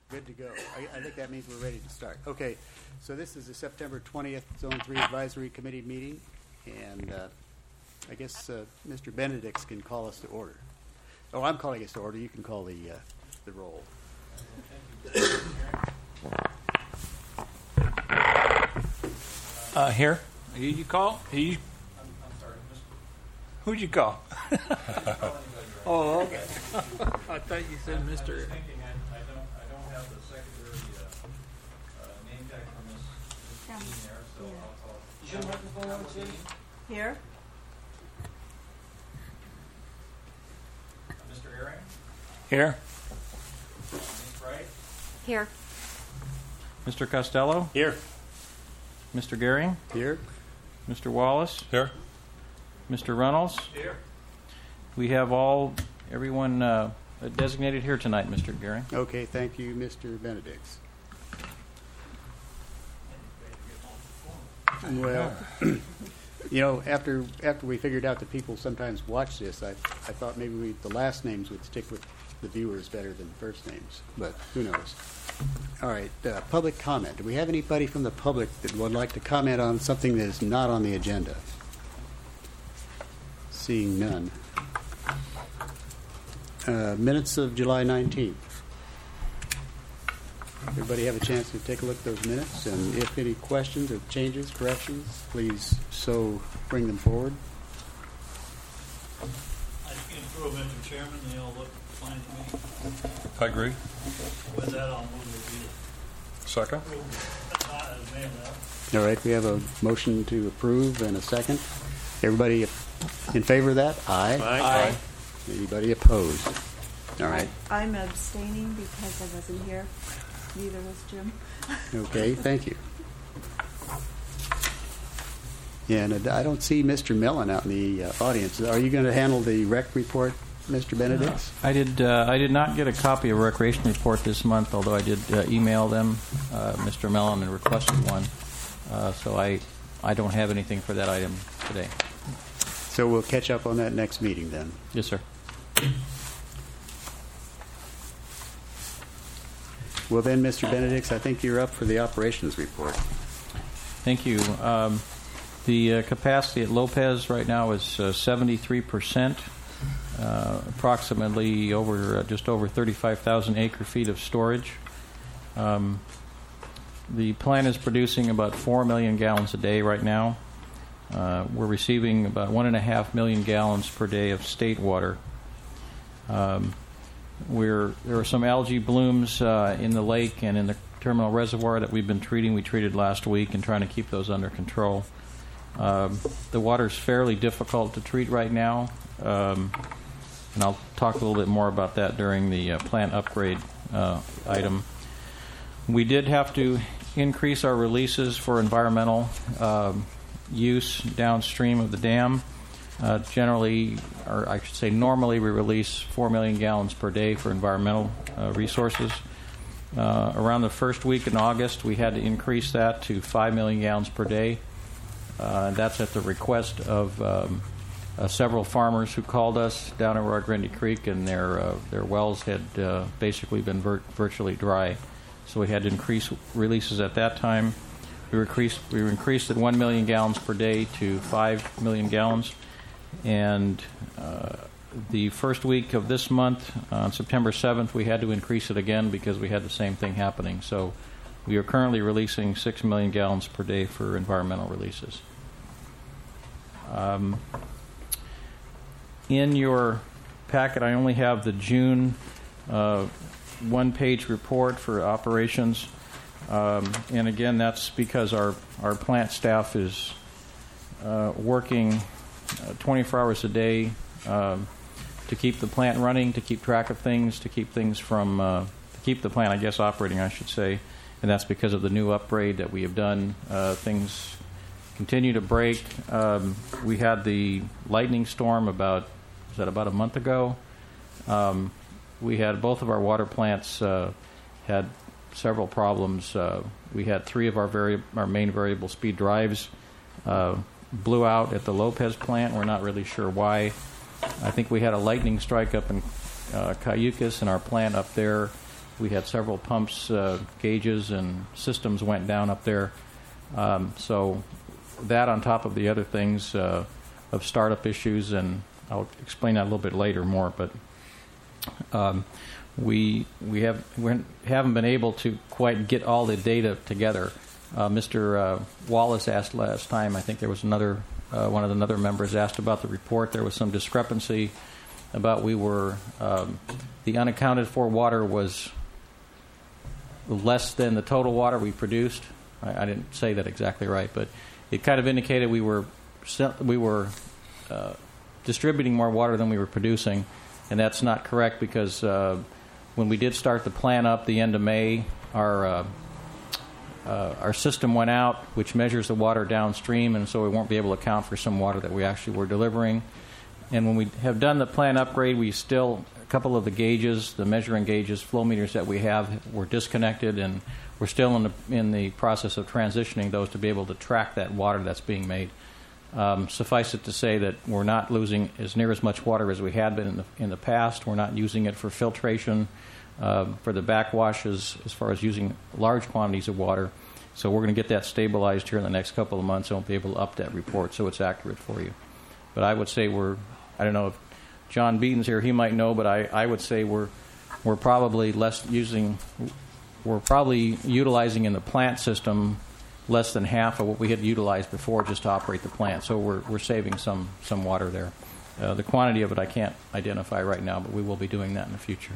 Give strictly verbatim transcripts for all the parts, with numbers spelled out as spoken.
Good to go. I, I think that means we're ready to start. Okay, so this is the September twentieth Zone three Advisory Committee meeting, and uh, I guess uh, Mister Benedicts can call us to order. Oh, I'm calling us to order. You can call the uh, the roll. Uh, here? Who you call? Who you, I'm, I'm sorry. Mister who'd you call? Oh, okay. I thought you said Mister I was thinking I, I don't I don't have the secondary uh, uh, name tag from this, this Yeah. team there, so Yeah. I'll call. Is your microphone on, Jim? Here? Uh, Mister Herring, Here? uh, Miz Wright, Here. Mister Costello? Here. Mister Gehring? Here. Mister Wallace? Here. Mister Reynolds? here. We have all, everyone uh, designated here tonight, Mister Gehring. Okay, thank you, Mister Benedicts. Well, you know, after after we figured out that people sometimes watch this, I I thought maybe we, the last names would stick with the viewers better than first names, but who knows? All right, uh, public comment. Do we have anybody from the public that would like to comment on something that is not on the agenda? Seeing none. Uh, minutes of July nineteenth. Everybody have a chance to take a look at those minutes, and if any questions or changes, corrections, please so bring them forward. I can approve, Mister Chairman. They all look fine to me. I agree. With that, I'll move to Second. be approved. Not as mailed out. All right, we have a motion to approve and a second. Everybody in favor of that? Aye. Aye. Anybody opposed? All right. I'm abstaining because I wasn't here. Neither was Jim. Okay, thank you. Yeah, and I don't see Mister Mellon out in the uh, audience. Are you going to handle the rec report, Mister Benedicts? I did. Uh, I did not get a copy of a recreation report this month, although I did uh, email them, uh, Mister Mellon, and requested one. Uh, so I, I don't have anything for that item today. So we'll catch up on that next meeting then. Yes, sir. Well then, Mister Benedicts, I think you're up for the operations report. Thank you. Um, the uh, capacity at Lopez right now is uh, seventy-three percent, uh, approximately over uh, just over thirty-five thousand acre feet of storage. Um, the plant is producing about four million gallons a day right now. Uh, we're receiving about one and a half million gallons per day of state water. Um, we're, there are some algae blooms uh, in the lake and in the terminal reservoir that we've been treating. We treated last week and trying to keep those under control. Um, the water's fairly difficult to treat right now, um, and I'll talk a little bit more about that during the uh, plant upgrade uh, item. We did have to increase our releases for environmental um, use downstream of the dam. Uh, generally, or I should say normally, we release four million gallons per day for environmental uh, resources. Uh, around the first week in August, we had to increase that to five million gallons per day. Uh, that's at the request of um, uh, several farmers who called us down at Rio Grande Creek, and their uh, their wells had uh, basically been vir- virtually dry. So we had to increase releases at that time. We increased, we increased at one million gallons per day to five million gallons. And uh, the first week of this month, on September seventh, we had to increase it again because we had the same thing happening. So we are currently releasing six million gallons per day for environmental releases. Um, in your packet, I only have the June uh, one-page report for operations. Um, and again, that's because our, our plant staff is uh, working uh, twenty-four hours a day um, to keep the plant running, to keep track of things, to keep things from, uh, to keep the plant, I guess, operating, I should say. And that's because of the new upgrade that we have done. Uh, things continue to break. Um, we had the lightning storm about, was that about a month ago? Um, we had both of our water plants uh, had several problems. Uh, we had three of our vari- our main variable speed drives uh, blew out at the Lopez plant. We're not really sure why. I think we had a lightning strike up in uh, Cayucas in our plant up there, we had several pumps, uh, gauges, and systems went down up there. Um, so that on top of the other things uh, of startup issues, and I'll explain that a little bit later more, but um, we we have we haven't been able to quite get all the data together. Uh, Mister Uh, Wallace asked last time. I think there was another uh, one of the other members asked about the report. There was some discrepancy about we were um, the unaccounted for water was less than the total water we produced. I, I didn't say that exactly right, but it kind of indicated we were we were uh, distributing more water than we were producing, and that's not correct because uh, when we did start the plant up the end of May, our uh, uh, our system went out, which measures the water downstream, and so we won't be able to account for some water that we actually were delivering. And when we have done the plant upgrade, we still a couple of the gauges, the measuring gauges, flow meters that we have were disconnected, and we're still in the in the process of transitioning those to be able to track that water that's being made. Um, suffice it to say that we're not losing as near as much water as we had been in the in the past. We're not using it for filtration, uh, for the backwashes, as far as using large quantities of water. So we're going to get that stabilized here in the next couple of months, and we'll be able to up that report so it's accurate for you. But I would say we're, I don't know if John Beaton's here, he might know, but I, I would say we're we're probably less using, we're probably utilizing in the plant system less than half of what we had utilized before just to operate the plant. So we're we're saving some some water there. Uh, the quantity of it I can't identify right now, but we will be doing that in the future.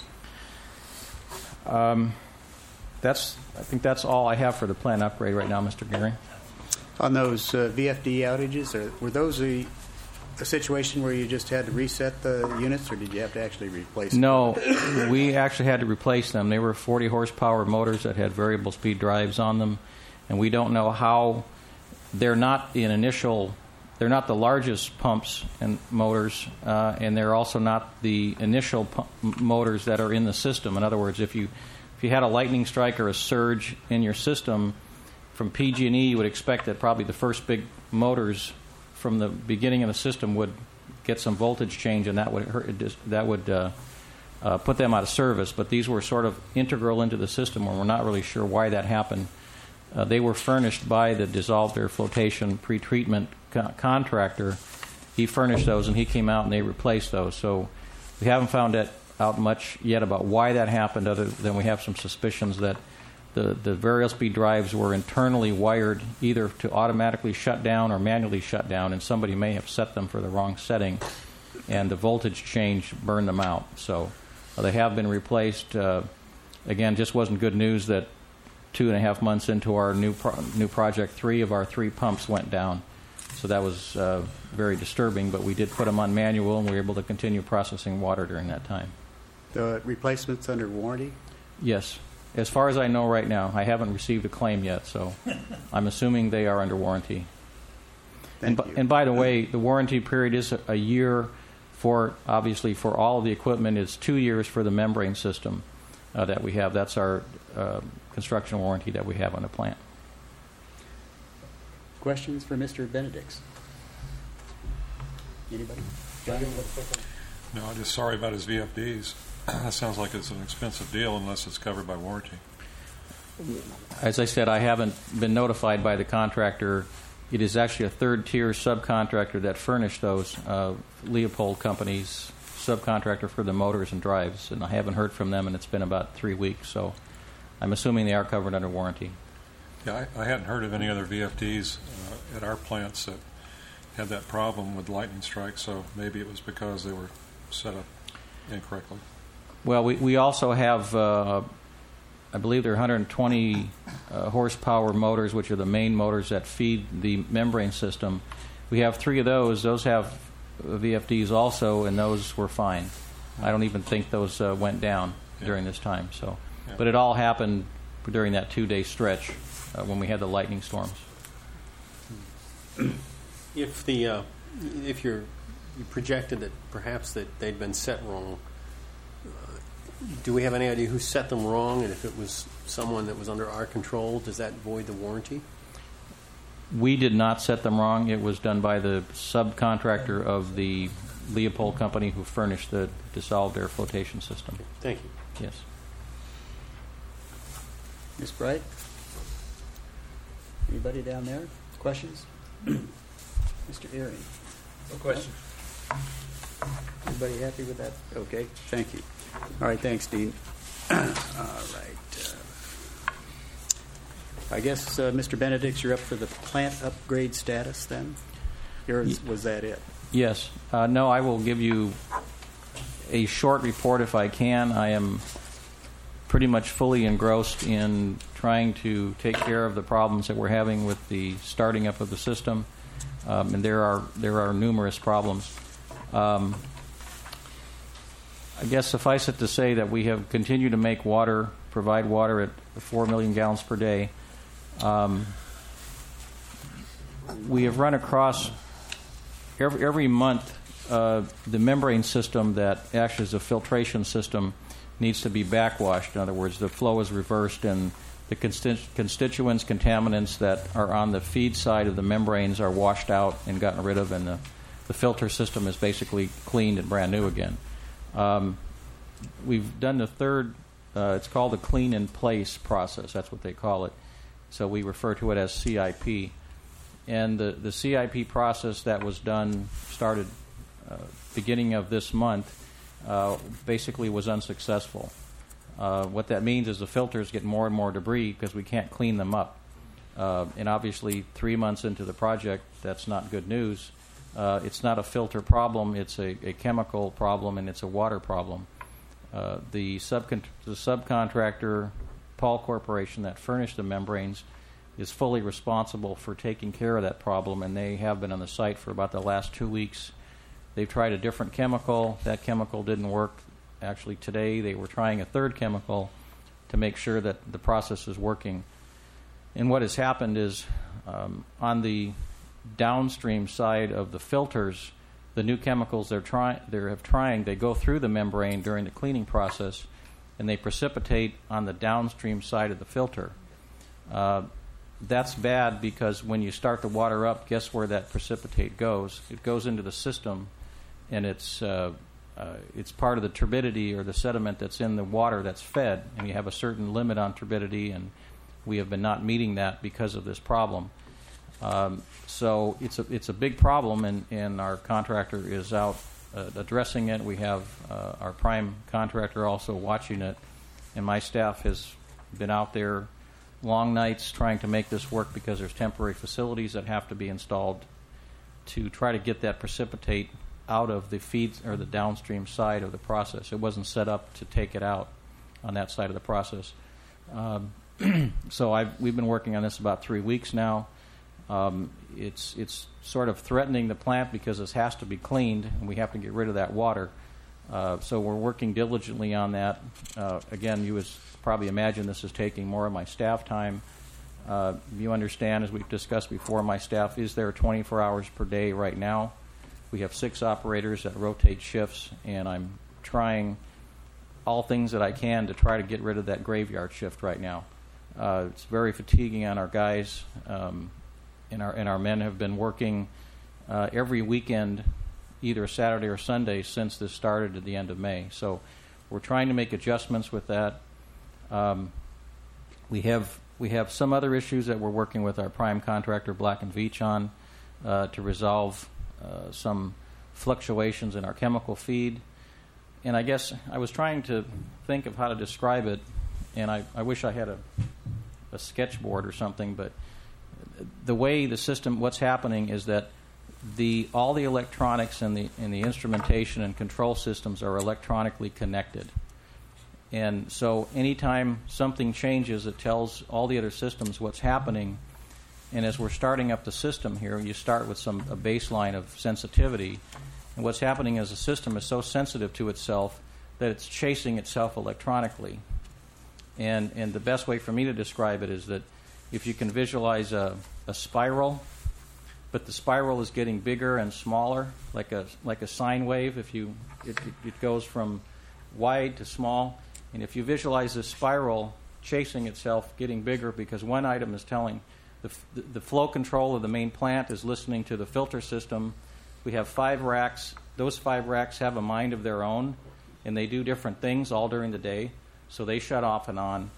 Um, that's I think that's all I have for the plant upgrade right now, Mister Gearing. On those uh, V F D outages, are, were those a, a situation where you just had to reset the units, or did you have to actually replace them? No, we actually had to replace them. They were forty horsepower motors that had variable speed drives on them, and we don't know how. They're not in initial. They're not the largest pumps and motors, uh, and they're also not the initial pump motors that are in the system. In other words, if you if you had a lightning strike or a surge in your system from P G and E, you would expect that probably the first big motors from the beginning of the system would get some voltage change, and that would hurt, that would uh, uh, put them out of service. But these were sort of integral into the system, and we're not really sure why that happened. Uh, they were furnished by the dissolved air flotation pretreatment co- contractor. He furnished those, and he came out and they replaced those. So we haven't found that out much yet about why that happened, other than we have some suspicions that the, the variable speed drives were internally wired either to automatically shut down or manually shut down, and somebody may have set them for the wrong setting, and the voltage change burned them out. So uh, they have been replaced. Uh, again, just wasn't good news that two and a half months into our new pro- new project, three of our three pumps went down. So that was uh, very disturbing, but we did put them on manual, and we were able to continue processing water during that time. The replacements under warranty? Yes. As far as I know right now, I haven't received a claim yet, so I'm assuming they are under warranty. Thank and, you. and by the way, the warranty period is a, a year for, obviously, for all of the equipment. It's two years for the membrane system uh, that we have. That's our uh, construction warranty that we have on the plant. Questions for Mister Benedicts? Anybody? John? No, I'm just sorry about his V F Ds. That sounds like it's an expensive deal unless it's covered by warranty. As I said, I haven't been notified by the contractor. It is actually a third-tier subcontractor that furnished those, uh, Leopold Company's subcontractor for the motors and drives, and I haven't heard from them, and it's been about three weeks, so I'm assuming they are covered under warranty. Yeah, I, I hadn't heard of any other V F Ds uh, at our plants that had that problem with lightning strikes, so maybe it was because they were set up incorrectly. Well, we, we also have, uh, I believe they're one hundred twenty uh, horsepower motors, which are the main motors that feed the membrane system. We have three of those. Those have V F Ds also, and those were fine. I don't even think those uh, went down Yeah. during this time. So, Yeah. But it all happened during that two-day stretch uh, when we had the lightning storms. If the uh, if you're you projected that perhaps that they'd been set wrong, uh, do we have any idea who set them wrong? And if it was someone that was under our control, does that void the warranty? We did not set them wrong. It was done by the subcontractor of the Leopold Company who furnished the dissolved air flotation system. Okay. Thank you. Yes. Miz Bright? Anybody down there? Questions? Mister Earing? No question. Everybody happy with that? Okay, thank you. All right, thanks, Dean. All right. Uh, I guess, uh, Mister Benedicts, you're up for the plant upgrade status then? Or was that it? Yes. Uh, no, I will give you a short report if I can. I am pretty much fully engrossed in trying to take care of the problems that we're having with the starting up of the system, um, and there are there are numerous problems. Um, I guess suffice it to say that we have continued to make water, provide water at four million gallons per day. Um, we have run across every, every month uh, the membrane system that acts as a filtration system needs to be backwashed. In other words, the flow is reversed and the consti- constituents, contaminants that are on the feed side of the membranes are washed out and gotten rid of, and the, the filter system is basically cleaned and brand new again. Um, we've done the third, uh, it's called the clean in place process. That's what they call it. So we refer to it as C I P. And the, the C I P process that was done, started uh, beginning of this month, uh, basically was unsuccessful. Uh, what that means is the filters get more and more debris because we can't clean them up. Uh, and obviously, three months into the project, that's not good news. Uh, it's not a filter problem, it's a, a chemical problem, and it's a water problem. Uh, the, subcon- the subcontractor, Paul Corporation, that furnished the membranes, is fully responsible for taking care of that problem, and they have been on the site for about the last two weeks. They've tried a different chemical. That chemical didn't work. Actually, today they were trying a third chemical to make sure that the process is working. And what has happened is um, on the downstream side of the filters, the new chemicals they're trying, they have trying, they go through the membrane during the cleaning process, and they precipitate on the downstream side of the filter. Uh, that's bad because when you start the water up, guess where that precipitate goes? It goes into the system, and it's uh, uh, it's part of the turbidity or the sediment that's in the water that's fed, and you have a certain limit on turbidity, and we have been not meeting that because of this problem. Um, so it's a it's a big problem, and, and our contractor is out uh, addressing it. We have uh, our prime contractor also watching it, and my staff has been out there long nights trying to make this work because there's temporary facilities that have to be installed to try to get that precipitate out of the feed or the downstream side of the process. It wasn't set up to take it out on that side of the process. Um, so I've, we've been working on this about three weeks now. Um, it's it's sort of threatening the plant because this has to be cleaned and we have to get rid of that water. Uh, so we're working diligently on that. Uh, again, you would probably imagine this is taking more of my staff time. Uh, you understand, as we've discussed before, my staff is there twenty-four hours per day right now. We have six operators that rotate shifts, and I'm trying all things that I can to try to get rid of that graveyard shift right now. Uh, it's very fatiguing on our guys, um, and our and our men have been working uh, every weekend, either Saturday or Sunday, since this started at the end of May. So we're trying to make adjustments with that. Um, we have we have some other issues that we're working with our prime contractor, Black and Veatch, on uh, to resolve uh, some fluctuations in our chemical feed. And I guess I was trying to think of how to describe it, and I, I wish I had a, a sketchboard or something, but the way the system, what's happening is that the all the electronics and the and the instrumentation and control systems are electronically connected. And so anytime something changes, it tells all the other systems what's happening. And as we're starting up the system here, you start with some a baseline of sensitivity. And what's happening is the system is so sensitive to itself that it's chasing itself electronically. And and the best way for me to describe it is that if you can visualize a, a spiral, but the spiral is getting bigger and smaller, like a like a sine wave. If you it, it, it goes from wide to small. And if you visualize this spiral chasing itself, getting bigger, because one item is telling the, the, the flow control of the main plant is listening to the filter system. We have five racks. Those five racks have a mind of their own, and they do different things all during the day. So they shut off and on.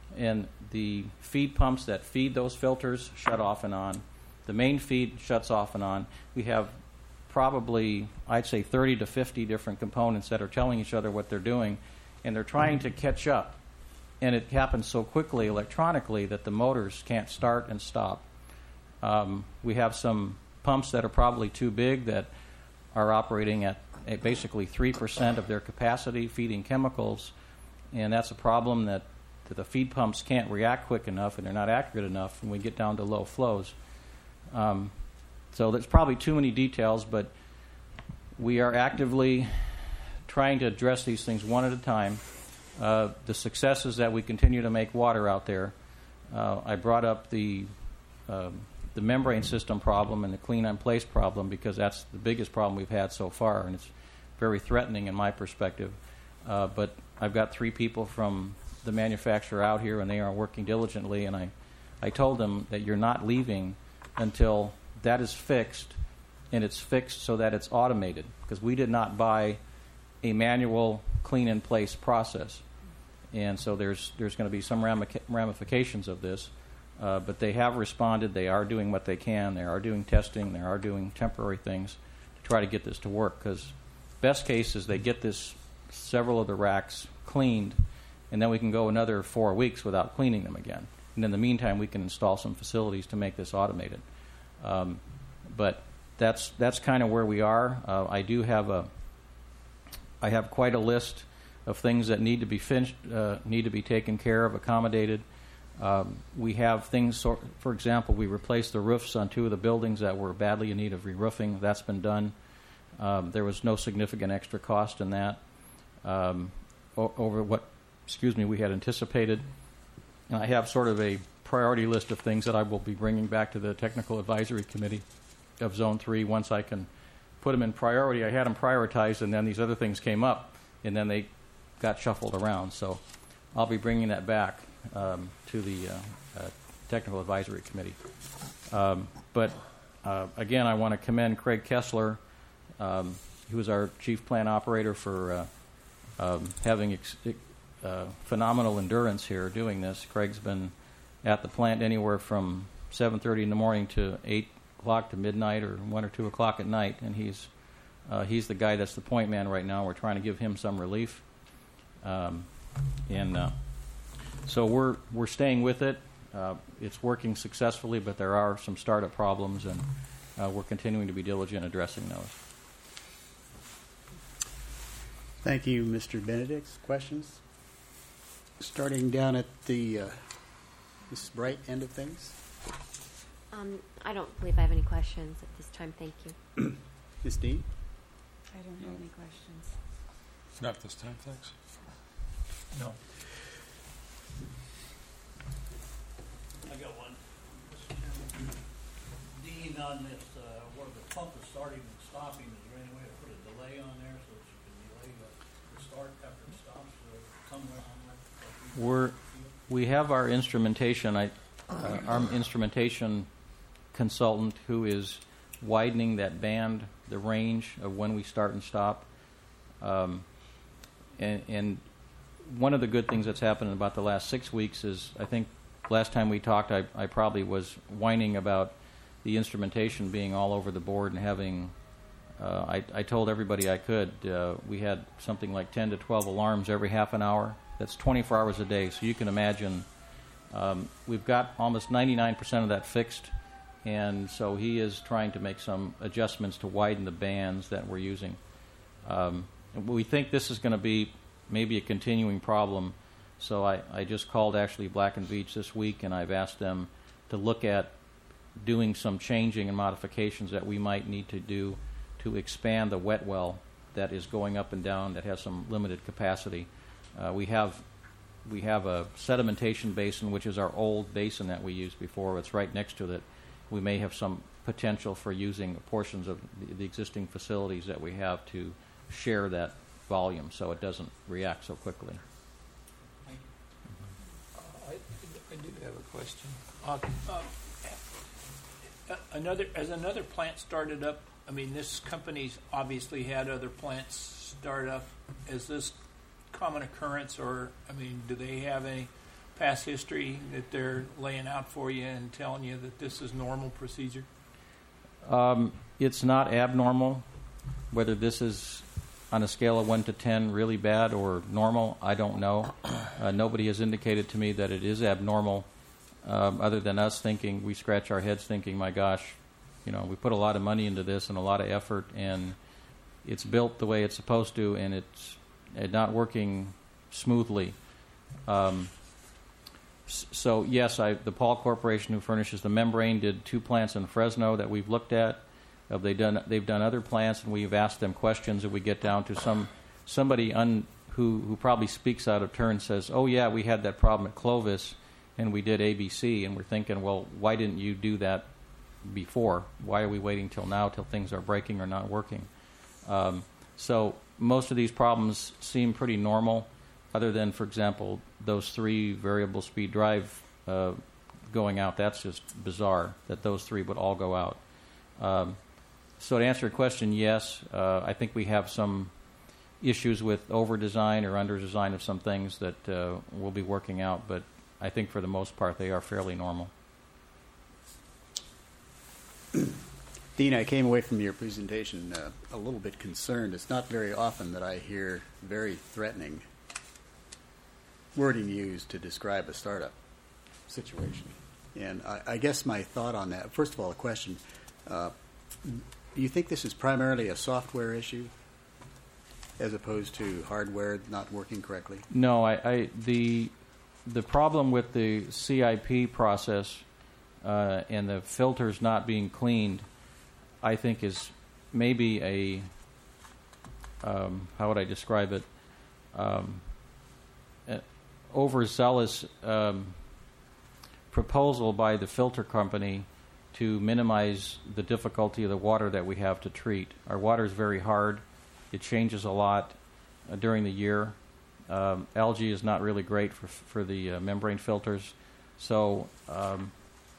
and the feed pumps that feed those filters shut off and on. The main feed shuts off and on. We have probably, I'd say, thirty to fifty different components that are telling each other what they're doing, and they're trying to catch up. And it happens so quickly electronically that the motors can't start and stop. Um, we have some pumps that are probably too big that are operating at, at basically three percent of their capacity, feeding chemicals, and that's a problem that, that the feed pumps can't react quick enough, and they're not accurate enough when we get down to low flows. Um, so there's probably too many details, but we are actively trying to address these things one at a time. Uh, the success is that we continue to make water out there. Uh, I brought up the uh, the membrane system problem and the clean in place problem because that's the biggest problem we've had so far, and it's very threatening in my perspective. Uh, but I've got three people from the manufacturer out here, and they are working diligently, and I, I told them that you're not leaving until that is fixed, and it's fixed so that it's automated, because we did not buy a manual clean in place process. And so there's there's going to be some ramica- ramifications of this, uh, but they have responded. They are doing what they can. They are doing testing. They are doing temporary things to try to get this to work, because best case is they get this several of the racks cleaned, and then we can go another four weeks without cleaning them again. And in the meantime, we can install some facilities to make this automated. Um, but that's that's kind of where we are. Uh, I do have a I have quite a list of things that need to be finished, uh, need to be taken care of, accommodated. Um, we have things, so, for example, we replaced the roofs on two of the buildings that were badly in need of re-roofing. That's been done. Um, there was no significant extra cost in that um, o- over what, excuse me, we had anticipated. And I have sort of a priority list of things that I will be bringing back to the Technical Advisory Committee of Zone three once I can put them in priority. I had them prioritized, and then these other things came up, and then they got shuffled around. So I'll be bringing that back um, to the uh, uh, Technical Advisory Committee. Um, but uh, again, I want to commend Craig Kessler, um, who is our chief plant operator, for uh, um, having ex- uh, phenomenal endurance here doing this. Craig's been at the plant anywhere from seven thirty in the morning to eight o'clock to midnight, or one or two o'clock at night, and he's uh, he's the guy that's the point man right now. We're trying to give him some relief. Um, and uh, so we're we're staying with it. Uh, it's working successfully, but there are some startup problems, and uh, we're continuing to be diligent addressing those. Thank you, Mister Benedict. Questions? Starting down at the uh, Missus Bright end of things. Um, I don't believe I have any questions at this time. Thank you. Miz Dean? I don't have any questions. Not this time, thanks. No. I got one. Mister Chairman. Dean, on this, uh, where the pump is starting and stopping, is there any way to put a delay on there so that you can delay the, the start after it stops uh, somewhere on there? Like we- We're we have our instrumentation. I uh, our instrumentation consultant who is widening that band, the range of when we start and stop. Um, and, and one of the good things that's happened in about the last six weeks is, I think last time we talked, I, I probably was whining about the instrumentation being all over the board and having, uh, I, I told everybody I could, uh, we had something like ten to twelve alarms every half an hour. That's twenty-four hours a day, so you can imagine. Um, we've got almost ninety-nine percent of that fixed, and so he is trying to make some adjustments to widen the bands that we're using. Um, we think this is going to be maybe a continuing problem, so I, I just called actually Black and Veatch this week, and I've asked them to look at doing some changing and modifications that we might need to do to expand the wet well that is going up and down that has some limited capacity. Uh, we have we have a sedimentation basin, which is our old basin that we used before. It's right next to it. We may have some potential for using portions of the, the existing facilities that we have to share that volume so it doesn't react so quickly. Uh, I, I do have a question. Uh, uh, another, as another plant started up, I mean, this company's obviously had other plants start up. Is this common occurrence, or I mean, do they have any past history that they're laying out for you and telling you that this is normal procedure? Um, it's not abnormal. Whether this is on a scale of one to ten really bad or normal, I don't know. Uh, nobody has indicated to me that it is abnormal, um, other than us thinking, we scratch our heads thinking, my gosh, you know, we put a lot of money into this and a lot of effort, and it's built the way it's supposed to, and it's uh, not working smoothly. Um, so, yes, I, the Paul Corporation, who furnishes the membrane, did two plants in Fresno that we've looked at. Uh, they've done they've done other plants, and we've asked them questions, and we get down to some somebody un, who who probably speaks out of turn says, "Oh yeah, we had that problem at Clovis, and we did A B C," and we're thinking, well, why didn't you do that before? Why are we waiting till now, till things are breaking or not working? Um, so most of these problems seem pretty normal, other than, for example, those three variable speed drive uh, going out. That's just bizarre that those three would all go out. Um, So to answer your question, yes, uh, I think we have some issues with over-design or under-design of some things that uh, we'll be working out, but I think for the most part they are fairly normal. Dean, I came away from your presentation uh, a little bit concerned. It's not very often that I hear very threatening wording used to describe a startup situation. And I, I guess my thought on that, first of all, a question. Uh, Do you think this is primarily a software issue as opposed to hardware not working correctly? No, I, I the the problem with the C I P process uh, and the filters not being cleaned, I think, is maybe a um, how would I describe it? Um, an overzealous um, proposal by the filter company to minimize the difficulty of the water that we have to treat. Our water is very hard. It changes a lot uh, during the year. Um, algae is not really great for for the uh, membrane filters. So, um,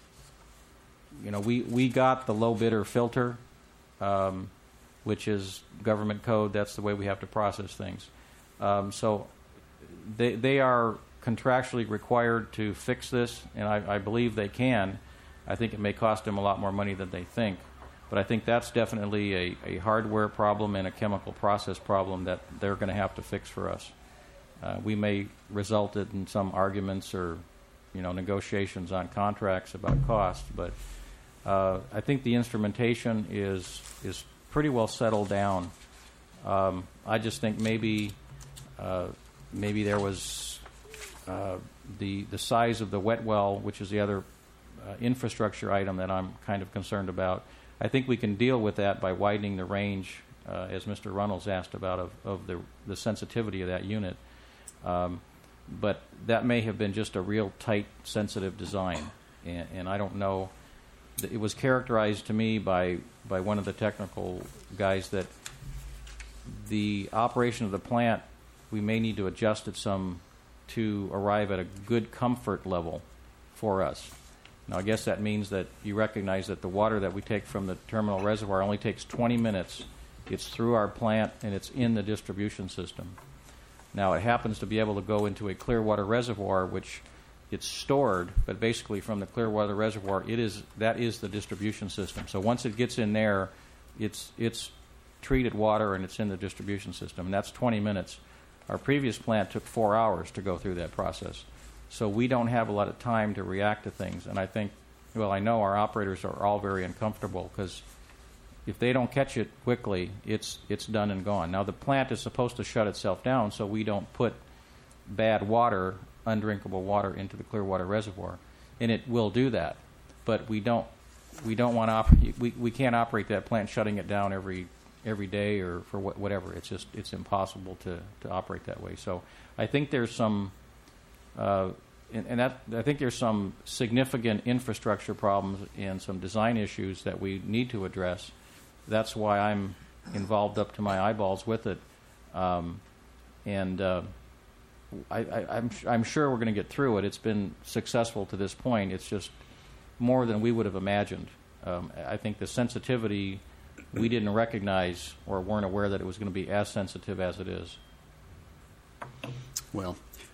you know, we, we got the low bidder filter, um, which is government code. That's the way we have to process things. Um, so they, they are contractually required to fix this, and I, I believe they can. I think it may cost them a lot more money than they think. But I think that's definitely a, a hardware problem and a chemical process problem that they're going to have to fix for us. Uh, we may result in some arguments or, you know, negotiations on contracts about cost, but uh, I think the instrumentation is is pretty well settled down. Um, I just think maybe uh, maybe there was uh, the the size of the wet well, which is the other Uh, infrastructure item that I'm kind of concerned about. I think we can deal with that by widening the range, uh, as Mister Runnels asked about, of, of the, the sensitivity of that unit. Um, but that may have been just a real tight, sensitive design. And, and I don't know. It was characterized to me by, by one of the technical guys that the operation of the plant, we may need to adjust it some to arrive at a good comfort level for us. Now, I guess that means that you recognize that the water that we take from the terminal reservoir only takes twenty minutes. It's through our plant, and it's in the distribution system. Now, it happens to be able to go into a clear water reservoir, which it's stored, but basically from the clear water reservoir, it is that is the distribution system. So once it gets in there, it's it's treated water, and it's in the distribution system, and that's twenty minutes. Our previous plant took four hours to go through that process. So we don't have a lot of time to react to things. And I think, well, I know our operators are all very uncomfortable because if they don't catch it quickly, it's it's done and gone. Now, the plant is supposed to shut itself down so we don't put bad water, undrinkable water, into the clear water reservoir. And it will do that. But we don't we don't want to operate, we, we can't operate that plant shutting it down every every day or for what, whatever. It's just, it's impossible to, to operate that way. So I think there's some Uh, and, and that I think there's some significant infrastructure problems and some design issues that we need to address. That's why I'm involved up to my eyeballs with it, um, and uh, I, I, I'm I'm sure we're going to get through it. It's been successful to this point. It's just more than we would have imagined. Um, I think the sensitivity we didn't recognize or weren't aware that it was going to be as sensitive as it is. Well,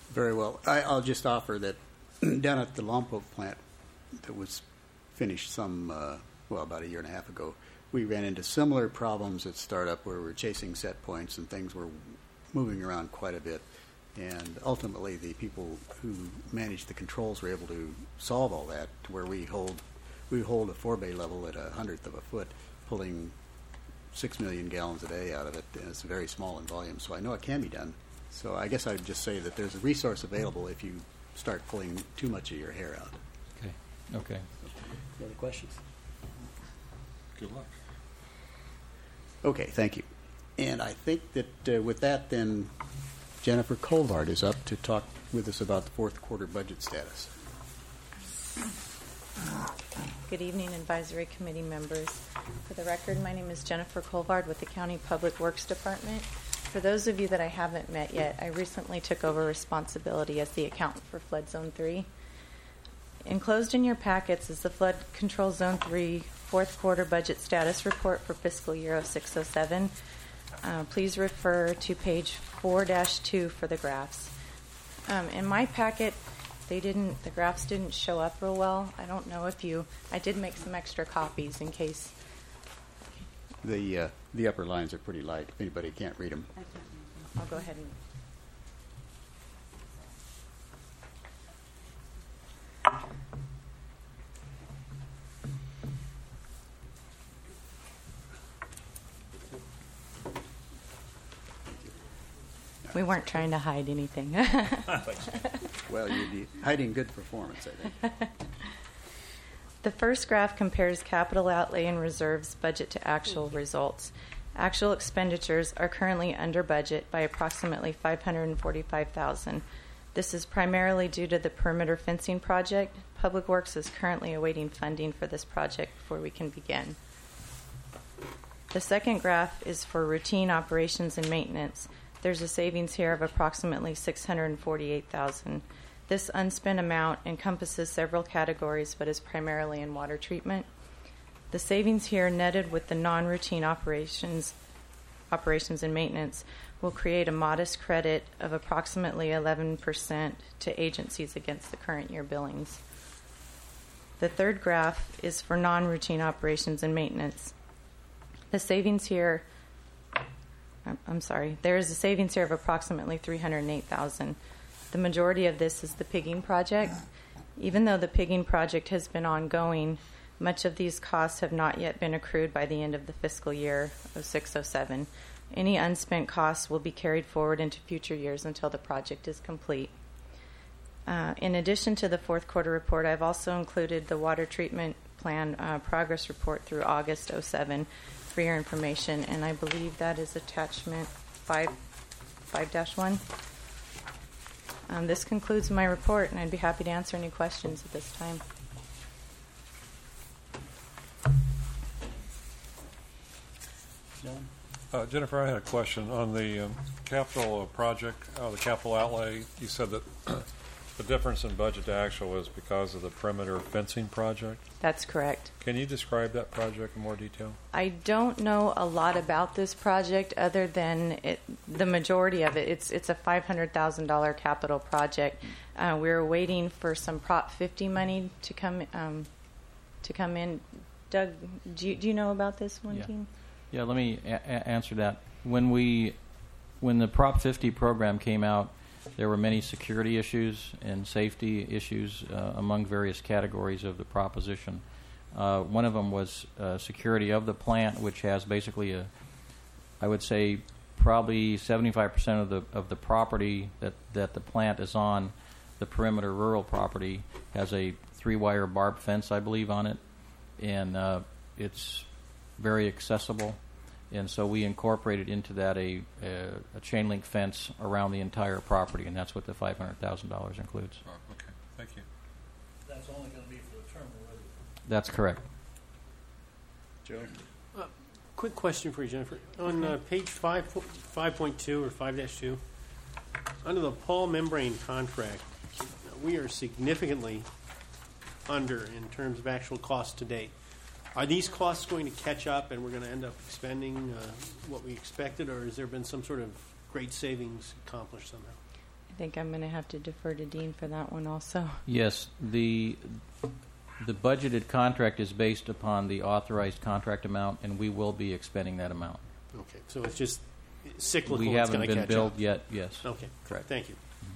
Very well. I, I'll just offer that down at the Lompoc plant that was finished some, uh, well, about a year and a half ago, we ran into similar problems at startup where we were chasing set points and things were moving around quite a bit. And ultimately, the people who managed the controls were able to solve all that to where we hold we hold a forebay level at a hundredth of a foot, pulling six million gallons a day out of it, and it's very small in volume. So I know it can be done. So I guess I would just say that there's a resource available if you start pulling too much of your hair out. Okay. Okay. Any other questions? Good luck. Okay, thank you. And I think that uh, with that, then Jennifer Colvard is up to talk with us about the fourth quarter budget status. Good evening, Advisory Committee members. For the record, my name is Jennifer Colvard with the County Public Works Department. For those of you that I haven't met yet, I recently took over responsibility as the accountant for Flood Zone three. Enclosed in your packets is the Flood Control Zone three fourth quarter budget status report for fiscal year oh six oh seven. Uh, please refer to page four dash two for the graphs. Um, in my packet, they didn't. The graphs didn't show up real well. I don't know if you. I did make some extra copies in case. The uh, the upper lines are pretty light. If anybody can't read them. I'll go ahead and. We weren't trying to hide anything. Well, you'd be hiding good performance, I think. The first graph compares capital outlay and reserves budget to actual results. Actual expenditures are currently under budget by approximately five hundred forty-five thousand dollars. This is primarily due to the perimeter fencing project. Public Works is currently awaiting funding for this project before we can begin. The second graph is for routine operations and maintenance. There's a savings here of approximately six hundred forty-eight thousand dollars. This unspent amount encompasses several categories, but is primarily in water treatment. The savings here, netted with the non-routine operations, operations and maintenance, will create a modest credit of approximately eleven percent to agencies against the current year billings. The third graph is for non-routine operations and maintenance. The savings here, I'm sorry, there is a savings here of approximately three hundred eight thousand dollars. The majority of this is the pigging project. Even though the pigging project has been ongoing, much of these costs have not yet been accrued by the end of the fiscal year oh six oh seven. Any unspent costs will be carried forward into future years until the project is complete. Uh, in addition to the fourth quarter report, I've also included the water treatment plan uh, progress report through August oh seven for your information, and I believe that is attachment five dash one. Um, this concludes my report, and I'd be happy to answer any questions at this time. John? Uh, Jennifer, I had a question on the um, capital project, uh, the capital outlay. You said that the difference in budget to actual is because of the perimeter fencing project. That's correct. Can you describe that project in more detail? I don't know a lot about this project other than it, the majority of it. It's it's a five hundred thousand dollars capital project. Uh, we're waiting for some Prop fifty money to come um, to come in. Doug, do you, do you know about this one, Yeah. team? Yeah, let me a- a- answer that. When we, when the Prop fifty program came out, there were many security issues and safety issues uh, among various categories of the proposition. Uh, one of them was uh, security of the plant, which has basically a, I would say, probably seventy-five percent of the of the property that, that the plant is on, the perimeter rural property, has a three-wire barbed fence, I believe, on it, and uh, it's very accessible. And so we incorporated into that a, a, a chain link fence around the entire property, and that's what the five hundred thousand dollars includes. Oh, okay. Thank you. That's only going to be for the terminal residence. That's correct. Joe? Uh, quick question for you, Jennifer. On uh, page five, five point two or five dash two, under the Paul membrane contract, we are significantly under in terms of actual cost to date. Are these costs going to catch up and we're going to end up expending uh, what we expected, or has there been some sort of great savings accomplished somehow? think I'm going to have to defer to Dean for that one also. Yes, the the budgeted contract is based upon the authorized contract amount, and we will be expending that amount. Okay, so it's just cyclical. We it's haven't gonna been catch billed up. yet. Yes. Okay, Correct. Thank you.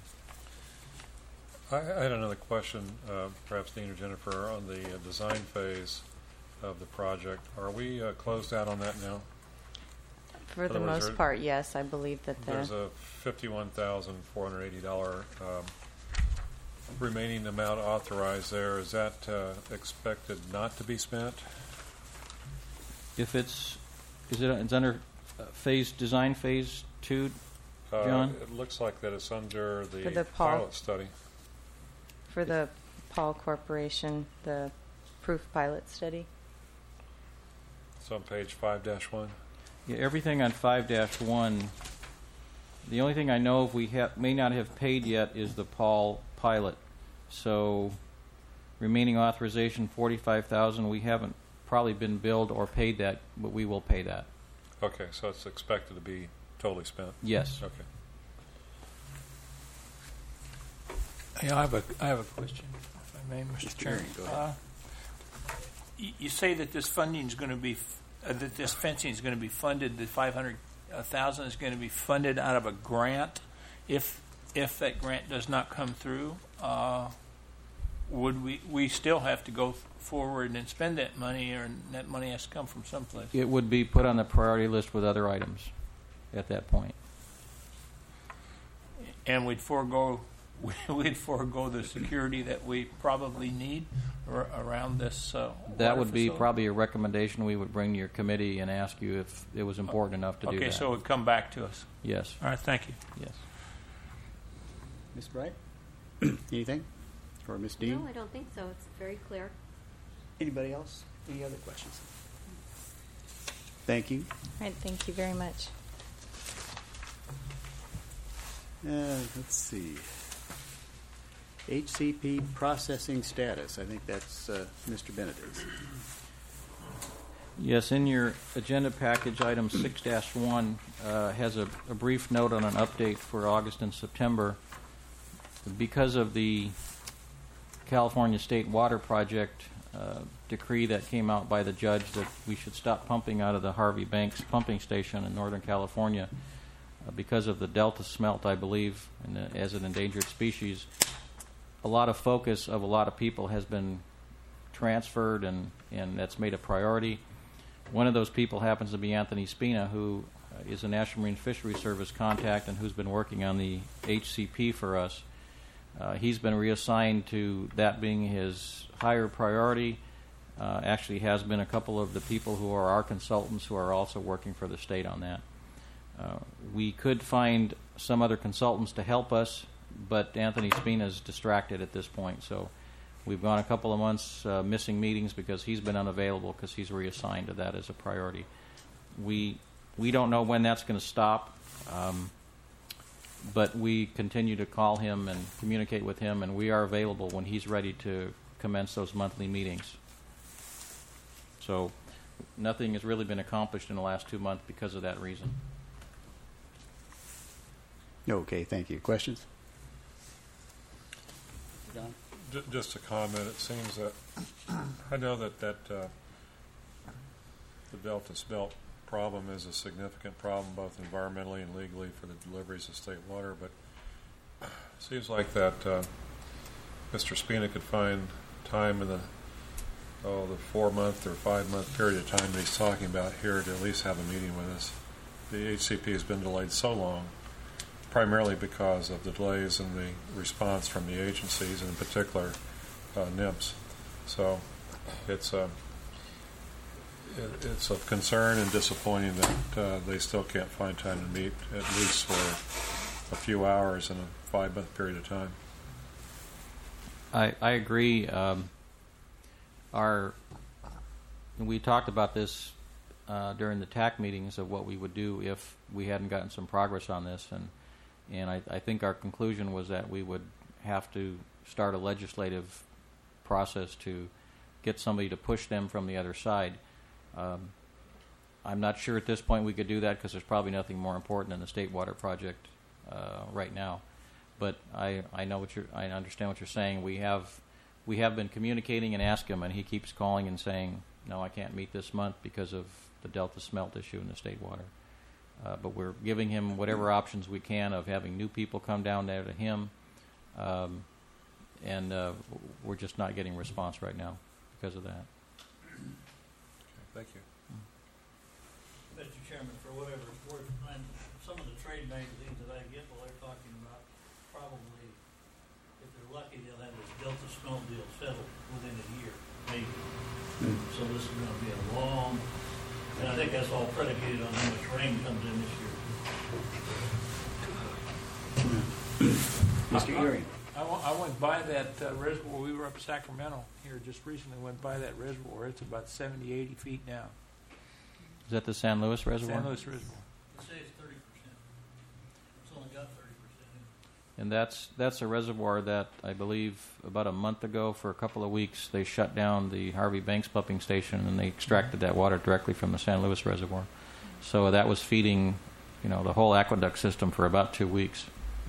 I, I had another question, uh, perhaps Dean or Jennifer, on the uh, design phase of the project. Are we uh, closed out on that now? For the other words, most there- part, yes, I believe that There's the a fifty-one thousand four hundred eighty dollars um, remaining amount authorized there. Is that uh, expected not to be spent? If it's is it it's under uh, phase design phase two, Uh, John? It looks like that it's under the, For the Paul- pilot study. for the Paul Corporation, the proof pilot study. It's on page five dash one. Yeah, everything on five dash one. The only thing I know of we ha- may not have paid yet is the Paul pilot. So, remaining authorization forty-five thousand. We haven't probably been billed or paid that, but we will pay that. Okay, so it's expected to be totally spent. Yes. Okay. Yeah, I have a I have a question, if I may, Mister Chairman. Go ahead. Uh, you, you say that this funding is going to be f- uh, that this fencing is going to be funded. The five hundred thousand is going to be funded out of a grant. If if that grant does not come through, uh, would we we still have to go f- forward and spend that money, or that money has to come from someplace? It would be put on the priority list with other items at that point. And we'd forego we'd forego the security that we probably need ar- around this. Uh, That water would be facility. probably a recommendation we would bring to your committee and ask you if it was important enough to do Okay, that. so it would come back to us. Yes. All right, thank you. Yes. Miz Bright? Anything? Or Miz Dean? No, I don't think so. It's very clear. Anybody else? Any other questions? Thank you. All right, thank you very much. Uh, let's see. H C P processing status. I think that's uh, Mister Benedict's. Yes, in your agenda package, item six dash one uh, has a, a brief note on an update for August and September. Because of the California State Water Project uh, decree that came out by the judge that we should stop pumping out of the Harvey Banks pumping station in Northern California uh, because of the Delta smelt, I believe, and uh, as an endangered species, a lot of focus of a lot of people has been transferred, and, and that's made a priority. One of those people happens to be Anthony Spina, who uh, is a National Marine Fisheries Service contact and who's been working on the H C P for us. Uh, he's been reassigned to that being his higher priority. Uh, actually has been a couple of the people who are our consultants who are also working for the state on that. Uh, we could find some other consultants to help us, but Anthony Spina is distracted at this point, so we've gone a couple of months uh, missing meetings because he's been unavailable because he's reassigned to that as a priority. We we don't know when that's going to stop, um, but we continue to call him and communicate with him, and we are available when he's ready to commence those monthly meetings. So nothing has really been accomplished in the last two months because of that reason. Okay, thank you. Questions? John? J- Just a comment. It seems that I know that that uh, the Delta smelt problem is a significant problem, both environmentally and legally, for the deliveries of state water. But it seems like that uh, Mister Spina could find time in the oh the four month or five month period of time that he's talking about here to at least have a meeting with us. The H C P has been delayed so long, primarily because of the delays in the response from the agencies, and in particular uh, NIMS. So it's a it, it's of concern and disappointing that uh, they still can't find time to meet, at least for a few hours in a five-month period of time. I, I agree. Um, our we talked about this uh, during the T A C meetings of what we would do if we hadn't gotten some progress on this, and and I, I think our conclusion was that we would have to start a legislative process to get somebody to push them from the other side. Um, I'm not sure at this point we could do that because there's probably nothing more important than the State Water Project uh, right now. but I, I know what you're, I understand what you're saying. We have, we have been communicating and asked him, and he keeps calling and saying, no, I can't meet this month because of the Delta smelt issue in the state water. Uh, but we're giving him whatever options we can of having new people come down there to him, um, and uh, we're just not getting response right now because of that. Okay, thank you. Mister Chairman, for whatever it's worth, and some of the trade magazines that I get, well, they're talking about probably, if they're lucky, they'll have this Delta smelt deal settled within a year, maybe. Mm. So this is going to be a long, and I think that's all predicated on how much rain comes in this year. Mister Gearing. I, wa- I went by that uh, reservoir. We were up in Sacramento here just recently. Went by that reservoir. It's about seventy, eighty feet now. Is that the San Luis Reservoir? San Luis Reservoir. They say it's thirty percent. It's only got thirty percent in it. And that's that's a reservoir that I believe about a month ago, for a couple of weeks, they shut down the Harvey Banks pumping station and they extracted that water directly from the San Luis Reservoir. So that was feeding, you know, the whole aqueduct system for about two weeks.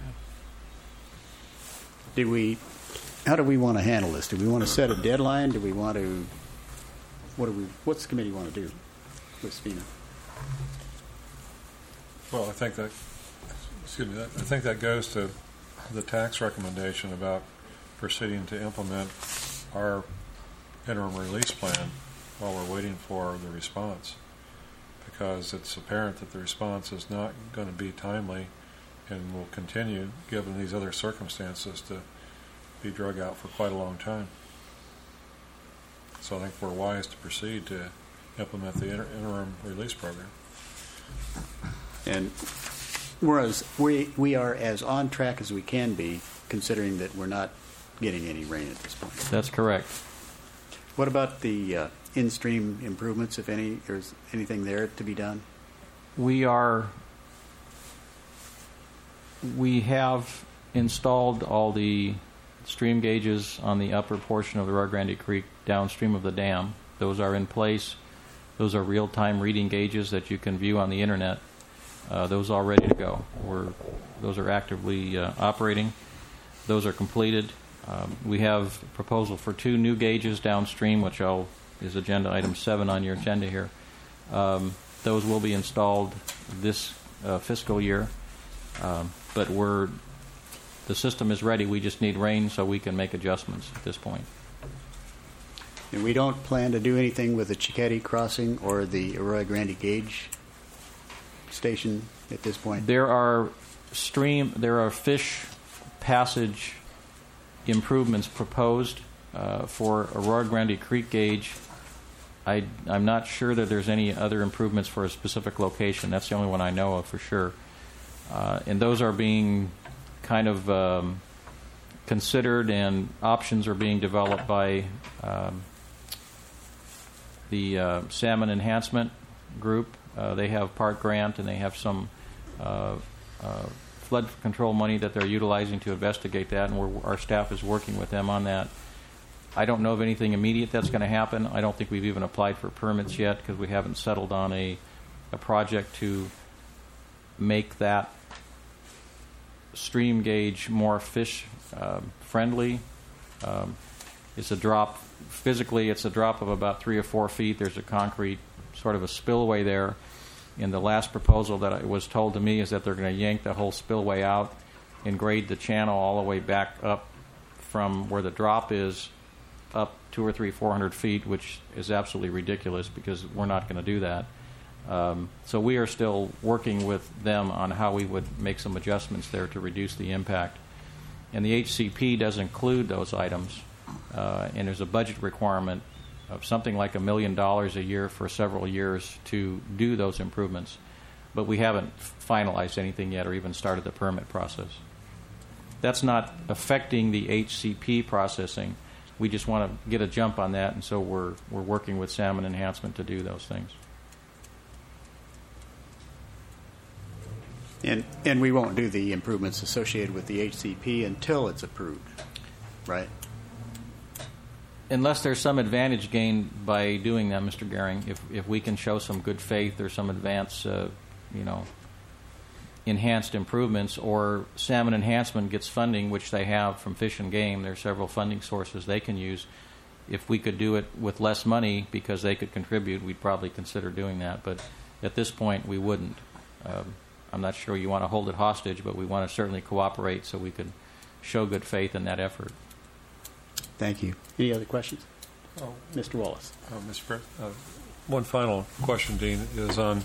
Do we, how do we want to handle this? Do we want to set a deadline? Do we want to, what do we, what's the committee want to do with FEMA? Well, I think that, excuse me, that, I think that goes to the tax recommendation about proceeding to implement our interim release plan while we're waiting for the response, because it's apparent that the response is not going to be timely and will continue, given these other circumstances, to be drug out for quite a long time. So I think we're wise to proceed to implement the inter- interim release program. And whereas we we are as on track as we can be, considering that we're not getting any rain at this point. That's correct. What about the uh, in-stream improvements, if any? Or is anything there to be done? We are, we have installed all the stream gauges on the upper portion of the Rio Grande Creek downstream of the dam. Those are in place. Those are real-time reading gauges that you can view on the internet. Uh, those are ready to go. We're, those are actively uh, operating. Those are completed. Um, we have a proposal for two new gauges downstream, which I'll, is agenda item seven on your agenda here. Um, those will be installed this uh, fiscal year, um, but we're the system is ready. We just need rain so we can make adjustments at this point. And we don't plan to do anything with the Chiquetti crossing or the Arroyo Grande gauge station at this point? There are stream, there are fish passage improvements proposed uh, for Arroyo Grande Creek gauge. I, I'm not sure that there's any other improvements for a specific location. That's the only one I know of for sure. Uh, and those are being kind of um, considered, and options are being developed by um, the uh, Salmon Enhancement Group. Uh, they have part grant, and they have some uh, uh, flood control money that they're utilizing to investigate that, and we're, our staff is working with them on that. I don't know of anything immediate that's going to happen. I don't think we've even applied for permits yet because we haven't settled on a, a project to make that stream gauge more fish uh, friendly. Um, it's a drop, physically it's a drop of about three or four feet. There's a concrete sort of a spillway there. In the last proposal that I was told to me is that they're going to yank the whole spillway out and grade the channel all the way back up from where the drop is up two or three, four hundred feet, which is absolutely ridiculous because we're not going to do that. Um, so we are still working with them on how we would make some adjustments there to reduce the impact. And the H C P does include those items, uh, and there's a budget requirement of something like a million dollars a year for several years to do those improvements. But we haven't finalized anything yet or even started the permit process. That's not affecting the H C P processing. We just want to get a jump on that, and so we're we're working with Salmon Enhancement to do those things. And and we won't do the improvements associated with the H C P until it's approved, right? Unless there's some advantage gained by doing that, Mister Gehring, if if we can show some good faith or some advance, uh, you know, enhanced improvements, or salmon enhancement gets funding, which they have from Fish and Game. There are several funding sources they can use. If we could do it with less money because they could contribute, we'd probably consider doing that. But at this point, we wouldn't. Um, I'm not sure you want to hold it hostage, but we want to certainly cooperate so we could show good faith in that effort. Thank you. Any other questions? Oh, Mister Wallace. Uh, Mister Pre- uh, one final question, Dean, is on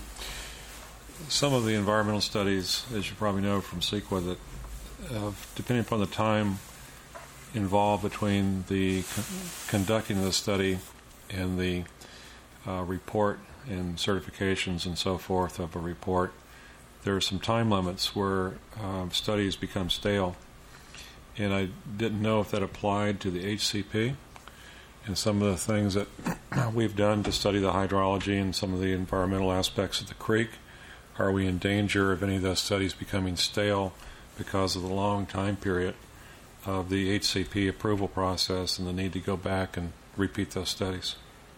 some of the environmental studies, as you probably know from CEQA, that uh, depending upon the time involved between the con- conducting of the study and the uh, report and certifications and so forth of a report, there are some time limits where um, studies become stale. And I didn't know if that applied to the H C P and some of the things that we've done to study the hydrology and some of the environmental aspects of the creek. Are we in danger of any of those studies becoming stale because of the long time period of the H C P approval process and the need to go back and repeat those studies?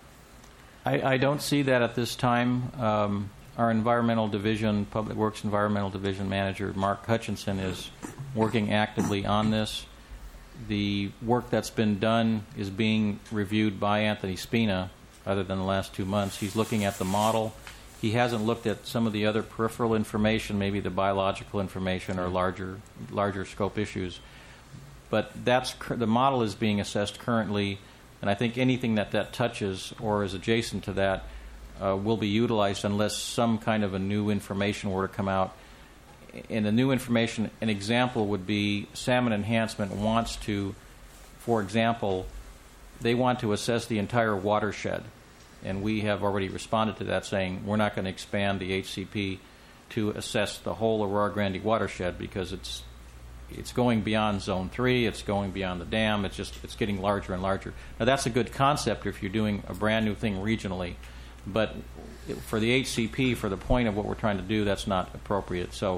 I, I don't see that at this time. Um, our environmental division, Public Works Environmental Division Manager, Mark Hutchinson, is working actively on this. The work that's been done is being reviewed by Anthony Spina, other than the last two months. He's looking at the model. He hasn't looked at some of the other peripheral information, maybe the biological information or larger larger scope issues. But that's the model is being assessed currently, and I think anything that that touches or is adjacent to that uh, will be utilized unless some kind of a new information were to come out. And the new information, an example would be Salmon Enhancement wants to, for example, they want to assess the entire watershed. And we have already responded to that, saying we're not going to expand the H C P to assess the whole Aurora Grande watershed because it's it's going beyond Zone three, it's going beyond the dam, it's just it's getting larger and larger. Now that's a good concept if you're doing a brand new thing regionally, but for the H C P, for the point of what we're trying to do, that's not appropriate. So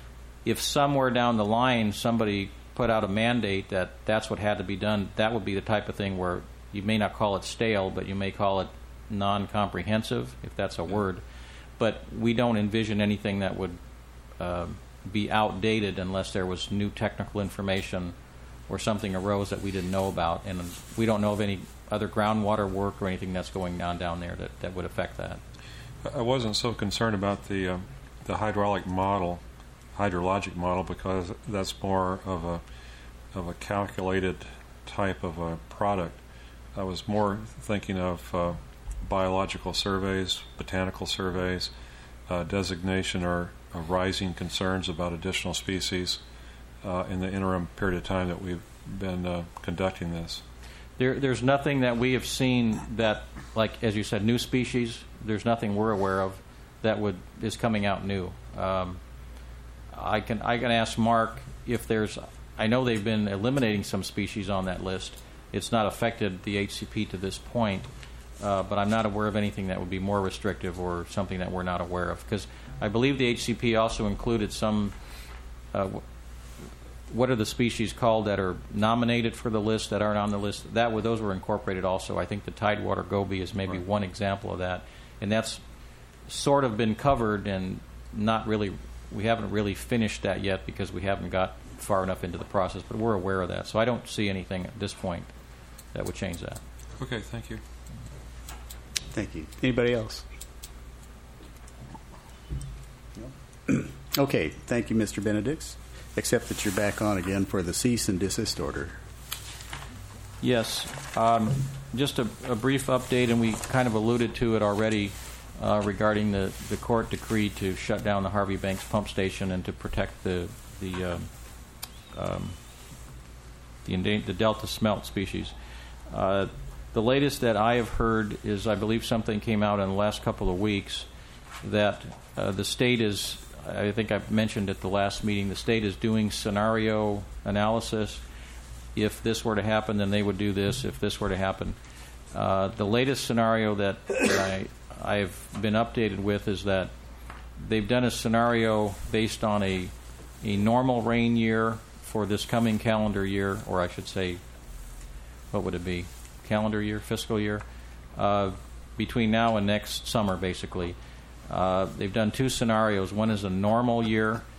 if somewhere down the line somebody put out a mandate that that's what had to be done, that would be the type of thing where you may not call it stale, but you may call it non-comprehensive, if that's a word. But we don't envision anything that would uh, be outdated unless there was new technical information or something arose that we didn't know about. And we don't know of any other groundwater work or anything that's going on down there that, that would affect that. I wasn't so concerned about the uh, the hydraulic model, hydrologic model, because that's more of a of a calculated type of a product. I was more thinking of uh, biological surveys, botanical surveys, uh, designation or uh, rising concerns about additional species uh, in the interim period of time that we've been uh, conducting this. There, there's nothing that we have seen that, like as you said, new species. There's nothing we're aware of that would is coming out new. Um, I can I can ask Mark if there's. I know they've been eliminating some species on that list. It's not affected the H C P to this point, uh, but I'm not aware of anything that would be more restrictive or something that we're not aware of. Because I believe the H C P also included some. Uh, what are the species called that are nominated for the list that aren't on the list? That were those were incorporated also. I think the tidewater goby is maybe right. one example of that, and that's sort of been covered and not really. We haven't really finished that yet because we haven't got far enough into the process, but we're aware of that. So I don't see anything at this point that would change that. Okay, thank you. Thank you. Anybody else? No? Okay, thank you, Mister Benedicts. Except that you're back on again for the cease and desist order. Yes. Um, just a, a brief update, and we kind of alluded to it already uh, regarding the, the court decree to shut down the Harvey Banks pump station and to protect the the um, um, the, enda- the Delta smelt species. Uh, the latest that I have heard is, I believe something came out in the last couple of weeks that uh, the state is, I think I mentioned at the last meeting, the state is doing scenario analysis. If this were to happen, then they would do this. If this were to happen. Uh, the latest scenario that I, I've been updated with is that they've done a scenario based on a, a normal rain year for this coming calendar year, or I should say, what would it be? Calendar year, fiscal year, uh, between now and next summer, basically. Uh, they've done two scenarios. One is a normal year,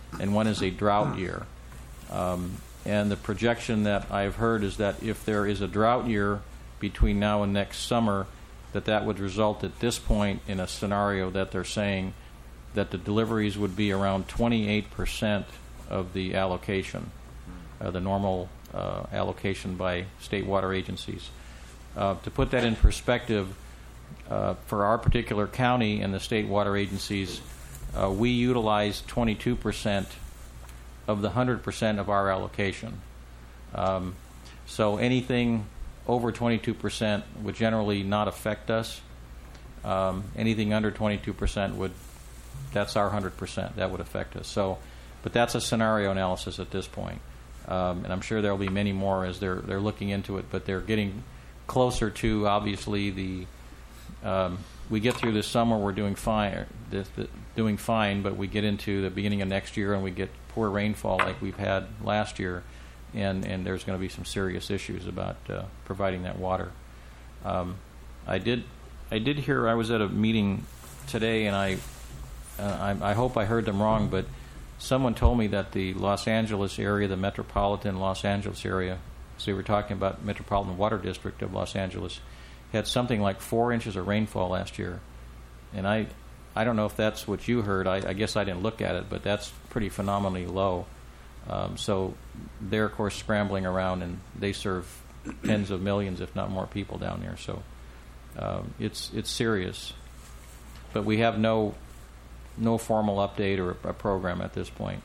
and one is a drought year. Um, and the projection that I've heard is that if there is a drought year between now and next summer, that that would result at this point in a scenario that they're saying that the deliveries would be around twenty-eight percent of the allocation, uh, the normal uh, allocation by state water agencies. Uh, to put that in perspective, uh, for our particular county and the state water agencies, uh, we utilize twenty-two percent of the one hundred percent of our allocation. Um, so anything over twenty-two percent would generally not affect us. Um, anything under twenty-two percent would, that's our one hundred percent, that would affect us. So, but that's a scenario analysis at this point. Um, and I'm sure there will be many more as they're they're looking into it, but they're getting closer to, obviously, the um, we get through this summer, we're doing fine, the, the, doing fine, but we get into the beginning of next year and we get poor rainfall like we've had last year, and, and there's going to be some serious issues about uh, providing that water. Um, I did I did hear, I was at a meeting today, and I, uh, I I hope I heard them wrong, but someone told me that the Los Angeles area, the metropolitan Los Angeles area, so we were talking about Metropolitan Water District of Los Angeles, had something like four inches of rainfall last year. And I I don't know if that's what you heard. I, I guess I didn't look at it, but that's pretty phenomenally low. Um, so they're, of course, scrambling around, and they serve tens of millions, if not more, people down there. So um, it's it's serious. But we have no no formal update or a, a program at this point.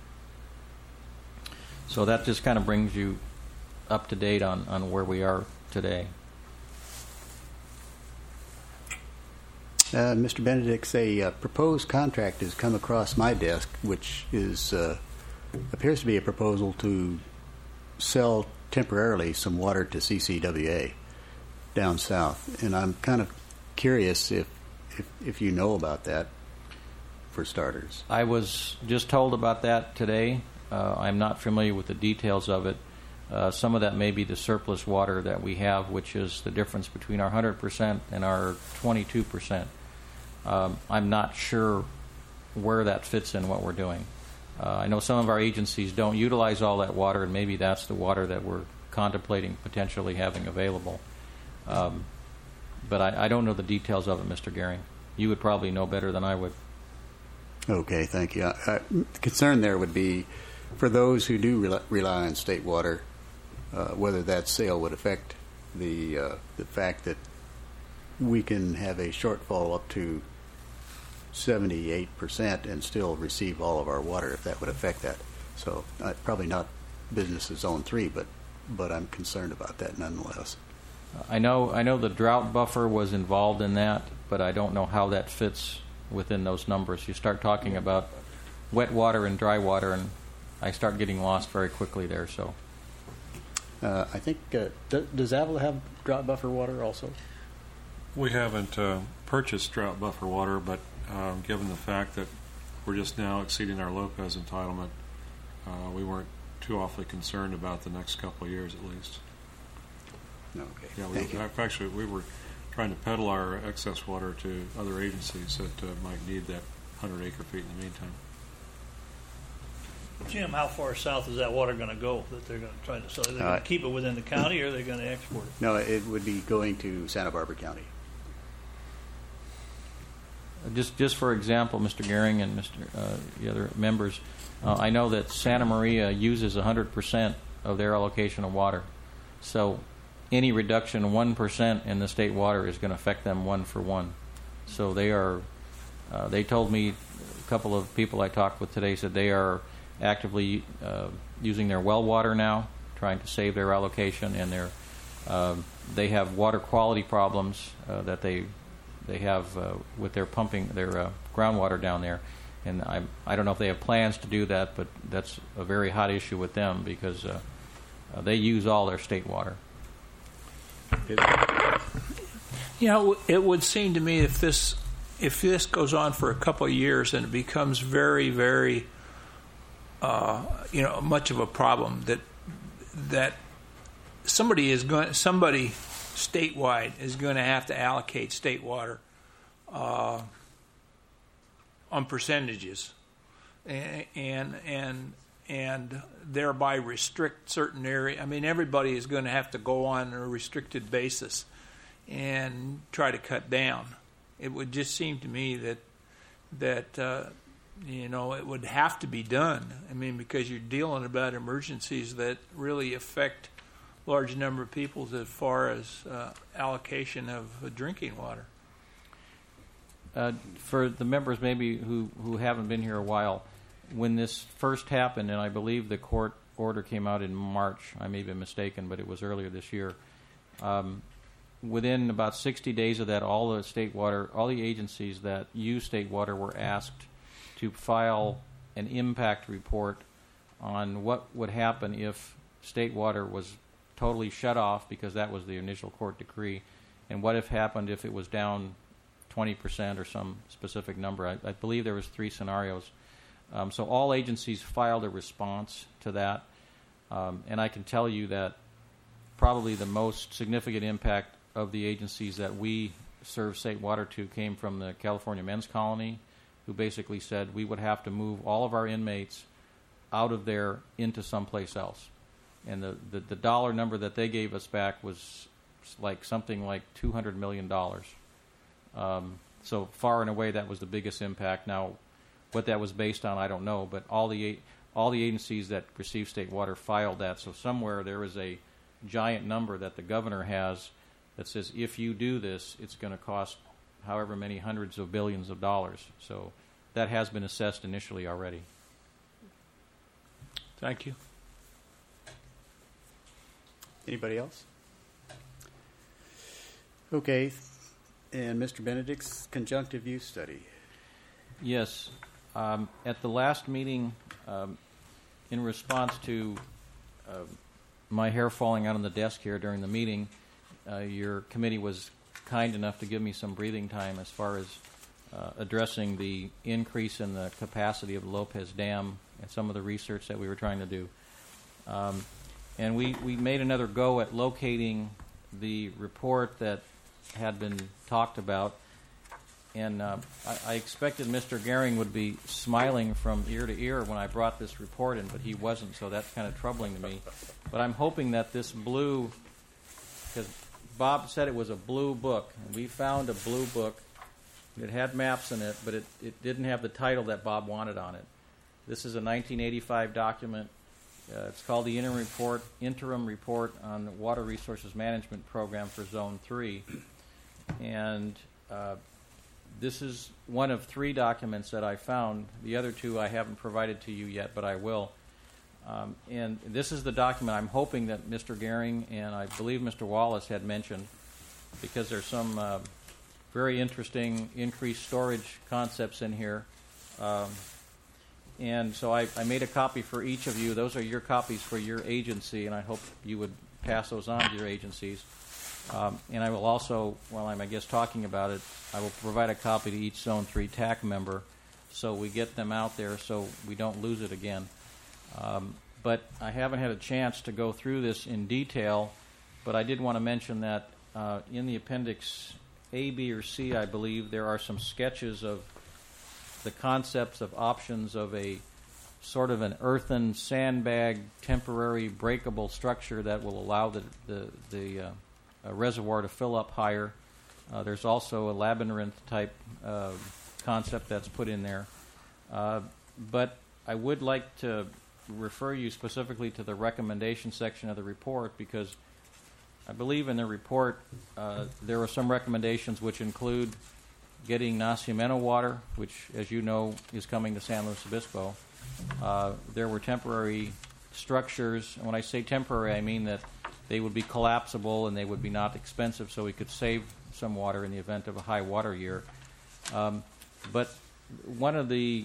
So that just kind of brings you up to date on, on where we are today. Uh, Mister Benedict's a uh, proposed contract has come across my desk, which is uh, appears to be a proposal to sell temporarily some water to C C W A down south, and I'm kind of curious if if, if you know about that, for starters. I was just told about that today. Uh, I'm not familiar with the details of it. Uh, some of that may be the surplus water that we have, which is the difference between our one hundred percent and our twenty-two percent. Um, I'm not sure where that fits in what we're doing. Uh, I know some of our agencies don't utilize all that water, and maybe that's the water that we're contemplating potentially having available. Um, but I, I don't know the details of it, Mister Gehring. You would probably know better than I would. Okay, thank you. Uh, the concern there would be for those who do rely, rely on state water, uh, whether that sale would affect the uh, the fact that we can have a shortfall up to seventy-eight percent and still receive all of our water, if that would affect that. So uh, probably not business as zone three, but but I'm concerned about that nonetheless. I know I know the drought buffer was involved in that, but I don't know how that fits within those numbers. You start talking about wet water and dry water, and I start getting lost very quickly there. So uh, I think uh, d- does Avila have drought buffer water also? We haven't uh, purchased drought buffer water, but um, given the fact that we're just now exceeding our Lopez entitlement, uh, we weren't too awfully concerned about the next couple of years at least. Okay. Yeah, we, Thank you. actually, we were trying to peddle our excess water to other agencies that uh, might need that one hundred acre feet in the meantime. Jim, how far south is that water going to go that they're going to try to sell? Are they going Uh, to keep it within the county, or are they going to export it? No, it would be going to Santa Barbara County. just just for example, Mister Gehring and Mister Uh, the other members, uh, I know that Santa Maria uses one hundred percent of their allocation of water. So any reduction one percent in the state water is going to affect them one for one. So they are, uh, they told me, a couple of people I talked with today said they are actively uh, using their well water now, trying to save their allocation, and they're, uh, they have water quality problems uh, that they they have uh, with their pumping, their uh, groundwater down there. And I I don't know if they have plans to do that, but that's a very hot issue with them because uh, uh, they use all their state water. You know, it would seem to me if this if this goes on for a couple of years and it becomes very, very, uh, you know, much of a problem that that somebody is going somebody statewide is going to have to allocate state water uh, on percentages, and and and, and thereby restrict certain area. I mean, everybody is going to have to go on a restricted basis and try to cut down. It would just seem to me that that uh, you know it would have to be done. I mean, because you're dealing about emergencies that really affect large number of people as far as uh, allocation of uh, drinking water. Uh, for the members maybe who, who haven't been here a while, when this first happened, and I believe the court order came out in March, I may be mistaken, but it was earlier this year, um, within about sixty days of that, all the state water, all the agencies that use state water were asked to file an impact report on what would happen if state water was totally shut off, because that was the initial court decree, and what if happened if it was down twenty percent or some specific number. I, I believe there was three scenarios. Um, so all agencies filed a response to that, um, and I can tell you that probably the most significant impact of the agencies that we serve state water to came from the California Men's Colony, who basically said we would have to move all of our inmates out of there into someplace else. And the, the, the dollar number that they gave us back was like something like two hundred million dollars. Um, so far and away, that was the biggest impact. Now, what that was based on, I don't know, but all the all the agencies that receive state water filed that. So somewhere there is a giant number that the governor has that says if you do this, it's going to cost however many hundreds of billions of dollars. So that has been assessed initially already. Thank you. Anybody else? Okay. And Mister Benedict's conjunctive use study. Yes. Um, at the last meeting, um, in response to uh, my hair falling out on the desk here during the meeting, uh, your committee was kind enough to give me some breathing time as far as uh, addressing the increase in the capacity of the Lopez Dam and some of the research that we were trying to do. Um, and we, we made another go at locating the report that had been talked about. And uh, I, I expected Mister Gehring would be smiling from ear to ear when I brought this report in, but he wasn't, so that's kind of troubling to me. But I'm hoping that this blue, because Bob said it was a blue book, and we found a blue book. It had maps in it, but it, it didn't have the title that Bob wanted on it. This is a nineteen eighty-five document. Uh, it's called the Interim Report, Interim Report on the Water Resources Management Program for Zone three. And uh, this is one of three documents that I found. The other two I haven't provided to you yet, but I will. Um, and this is the document I'm hoping that Mister Gehring and I believe Mister Wallace had mentioned, because there's some uh, very interesting increased storage concepts in here. Um, and so I, I made a copy for each of you. Those are your copies for your agency, and I hope you would pass those on to your agencies. Um, and I will also, while I'm, I guess, talking about it, I will provide a copy to each Zone three T A C member so we get them out there so we don't lose it again. Um, but I haven't had a chance to go through this in detail, but I did want to mention that uh, in the Appendix A, B, or C, I believe, there are some sketches of the concepts of options of a sort of an earthen sandbag temporary breakable structure that will allow the, the, the uh, a reservoir to fill up higher. Uh, there's also a labyrinth type uh, concept that's put in there. Uh, but I would like to refer you specifically to the recommendation section of the report, because I believe in the report uh, there are some recommendations which include getting Nacimiento water, which, as you know, is coming to San Luis Obispo. Uh, there were temporary structures, and when I say temporary, I mean that they would be collapsible and they would be not expensive, so we could save some water in the event of a high water year. Um, but one of the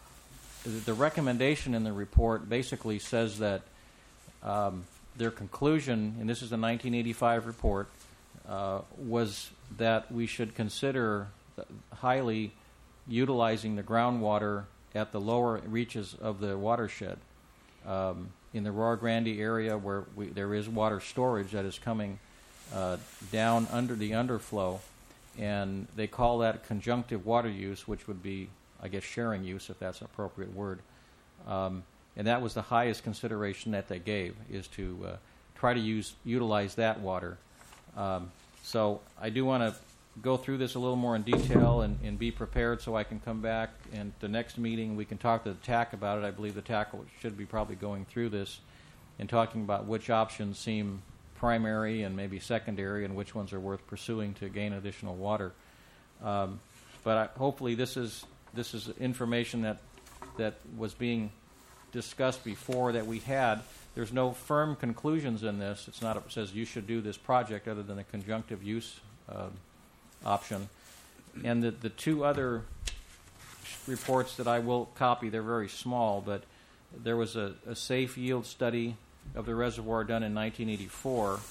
the recommendation in the report basically says that um, their conclusion, and this is a nineteen eighty-five report, uh, was that we should consider highly utilizing the groundwater at the lower reaches of the watershed. Um, in the Rio Grande area, where we, there is water storage that is coming uh, down under the underflow, and they call that conjunctive water use, which would be I guess, sharing use, if that's an appropriate word. Um, and that was the highest consideration that they gave, is to uh, try to use utilize that water. Um, so I do want to go through this a little more in detail and, and be prepared so I can come back, and the next meeting we can talk to the T A C about it. I believe the T A C should be probably going through this and talking about which options seem primary and maybe secondary and which ones are worth pursuing to gain additional water. Um, but I, hopefully this is this is information that that was being discussed before that we had. There's no firm conclusions in this. It's not, it says you should do this project other than a conjunctive use uh, option. And the, the two other reports that I will copy, they're very small, but there was a, a safe yield study of the reservoir done in nineteen eighty-four.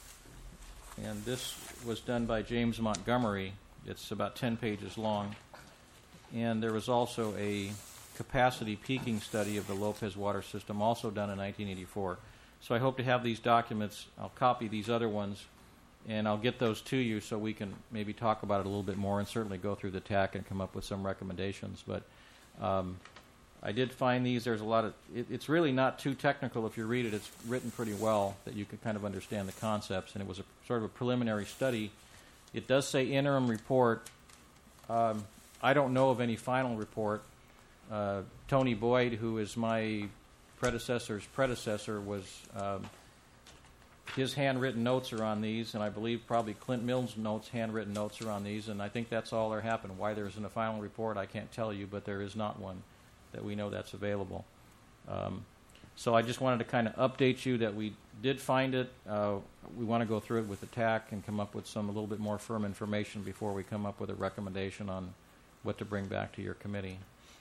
And this was done by James Montgomery. It's about ten pages long. And there was also a capacity peaking study of the Lopez water system, also done in nineteen eighty-four. So I hope to have these documents. I'll copy these other ones, and I'll get those to you so we can maybe talk about it a little bit more and certainly go through the T A C and come up with some recommendations. But um, I did find these. There's a lot of, it, it's really not too technical if you read it. It's written pretty well that you can kind of understand the concepts, and it was a sort of a preliminary study. It does say interim report. Um, I don't know of any final report. Uh, Tony Boyd, who is my predecessor's predecessor, was um, his handwritten notes are on these, and I believe probably Clint Mills' notes, handwritten notes are on these, and I think that's all there happened. Why there isn't a final report, I can't tell you, but there is not one that we know that's available. Um, so I just wanted to kind of update you that we did find it. Uh, we want to go through it with the T A C and come up with some a little bit more firm information before we come up with a recommendation on what to bring back to your committee.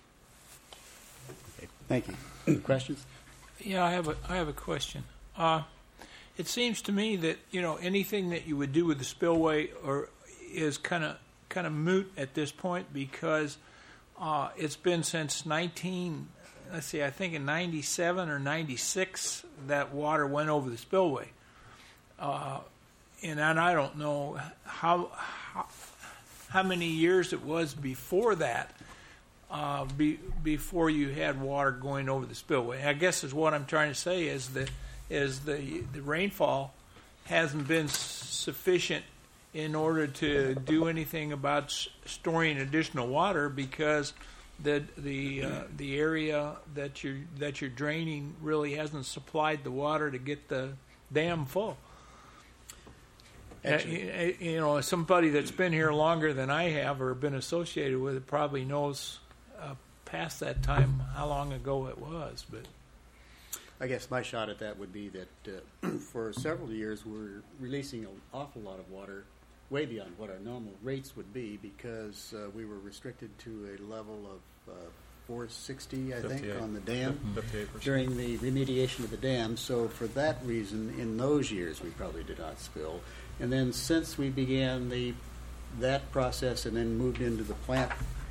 Okay, thank you. Questions? Yeah, I have a I have a question. Uh, it seems to me that you know anything that you would do with the spillway or is kind of kind of moot at this point because uh, it's been since nineteen. Let's see, I think in ninety-seven or ninety-six that water went over the spillway, uh, and, and I don't know how, how how many years it was before that. Uh, be, before you had water going over the spillway. I guess is what I'm trying to say is that is the the rainfall hasn't been s- sufficient in order to do anything about s- storing additional water because the the uh, the area that you're that you're draining really hasn't supplied the water to get the dam full. Uh, you, you know, somebody that's been here longer than I have or been associated with it probably knows. Uh, past that time, how long ago it was, but I guess my shot at that would be that uh, for several years we're releasing an awful lot of water, way beyond what our normal rates would be, because uh, we were restricted to a level of uh, four sixty, I think, on the dam during the remediation of the dam. So for that reason, in those years, we probably did not spill. And then since we began the that process and then moved into the plant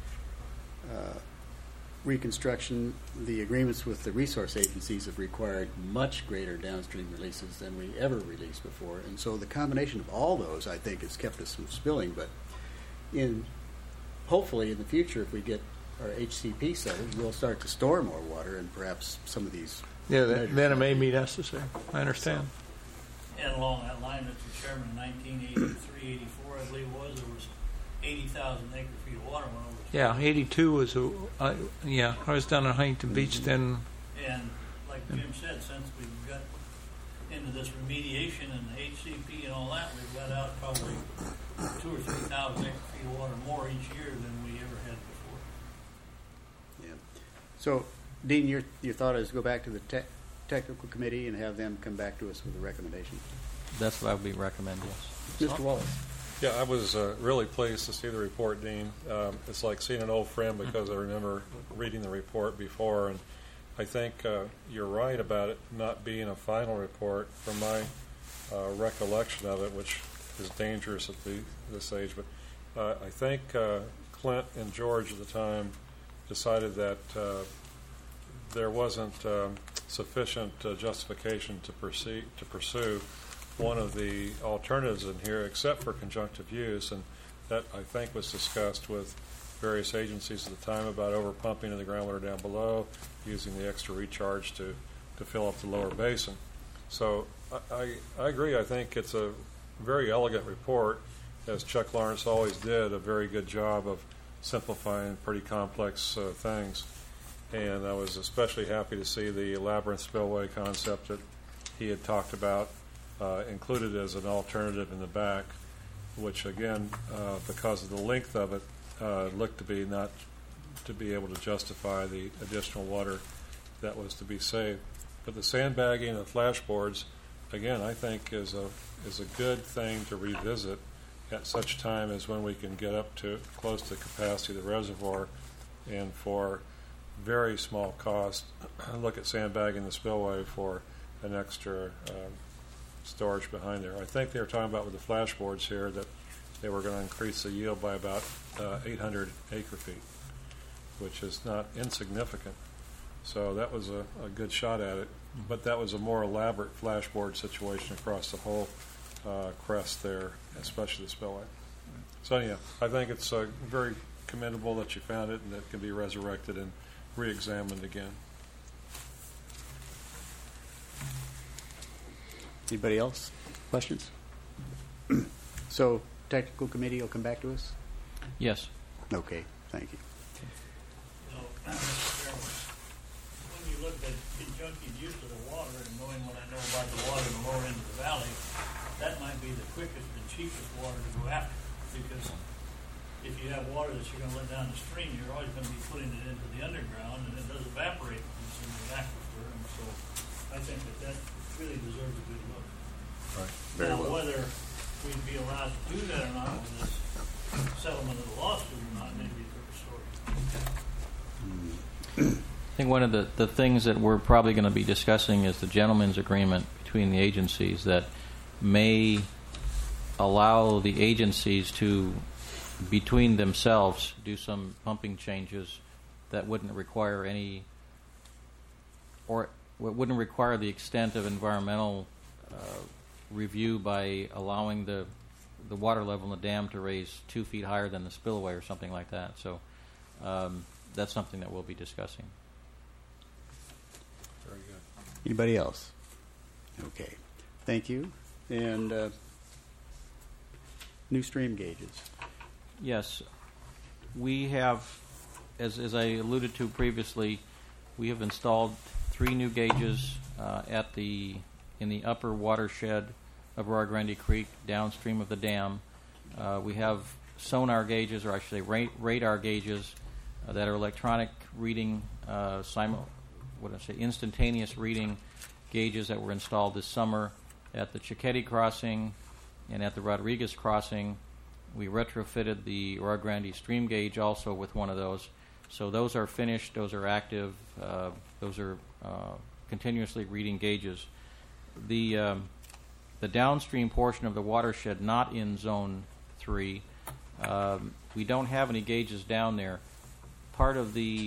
Uh, reconstruction, the agreements with the resource agencies have required much greater downstream releases than we ever released before. And so the combination of all those, I think, has kept us from spilling. But in hopefully in the future, if we get our H C P settled, we'll start to store more water, and perhaps some of these... Yeah, that, then it may be necessary. I understand. And along that line, Mister Chairman, in nineteen eighty-three, eighty-four, I believe it was, there was eighty thousand acre feet of water went over. Yeah, eighty-two was a, uh, yeah, I was down at Huntington Beach then. And like Jim said, since we've got into this remediation and the H C P and all that, we've let out probably two or three thousand acre feet of water more each year than we ever had before. Yeah. So, Dean, your your thought is go back to the te- technical committee and have them come back to us with a recommendation. That's what I would be recommend, yes. Mister Wallace. Yeah, I was uh, really pleased to see the report, Dean. Um, it's like seeing an old friend because I remember reading the report before, and I think uh, you're right about it not being a final report from my uh, recollection of it, which is dangerous at the, this age. But uh, I think uh, Clint and George at the time decided that uh, there wasn't um, sufficient uh, justification to proceed to pursue one of the alternatives in here, except for conjunctive use, and that I think was discussed with various agencies at the time about overpumping of the groundwater down below, using the extra recharge to, to fill up the lower basin. So I, I, I agree. I think it's a very elegant report, as Chuck Lawrence always did, a very good job of simplifying pretty complex uh, things. And I was especially happy to see the labyrinth spillway concept that he had talked about uh, included as an alternative in the back, which again, uh, because of the length of it, uh, looked to be not to be able to justify the additional water that was to be saved. But the sandbagging and the flashboards, again, I think is a is a good thing to revisit at such time as when we can get up to close to capacity of the reservoir, and for very small cost, look at sandbagging the spillway for an extra um, storage behind there. I think they were talking about with the flashboards here that they were going to increase the yield by about uh, eight hundred acre feet, which is not insignificant. So that was a, a good shot at it. But that was a more elaborate flashboard situation across the whole uh, crest there, especially the spillway. So yeah, I think it's uh, very commendable that you found it and that it can be resurrected and re-examined again. Anybody else? Questions? So, technical committee will come back to us? Yes. Okay, thank you. You know, when you look at conjunctive use of the water and knowing what I know about the water in the lower end of the valley, that might be the quickest and cheapest water to go after. Because if you have water that you're going to let down the stream, you're always going to be putting it into the underground, and it does evaporate when it's in the aquifer. And so I think that that really deserves a good look. Right. Very now, well. whether we'd be allowed to do that or not with this settlement of the lawsuit or not, may be a different story. I think one of the, the things that we're probably going to be discussing is the gentleman's agreement between the agencies that may allow the agencies to, between themselves, do some pumping changes that wouldn't require any, or wouldn't require the extent of environmental uh, review by allowing the the water level in the dam to raise two feet higher than the spillway or something like that. So um, that's something that we'll be discussing. Very good. Anybody else? Okay, thank you. And uh, new stream gauges. Yes, we have, as as I alluded to previously, we have installed three new gauges uh, at the in the upper watershed of Rio Grande Creek, downstream of the dam. Uh, we have sonar gauges, or I should say ra- radar gauges, uh, that are electronic reading, uh, simul- what did I say, instantaneous reading gauges that were installed this summer at the Chiquetti crossing and at the Rodriguez crossing. We retrofitted the Rio Grande stream gauge also with one of those. So those are finished, those are active, uh, those are uh, continuously reading gauges. The um, the downstream portion of the watershed, not in Zone three, um, we don't have any gauges down there. Part of the,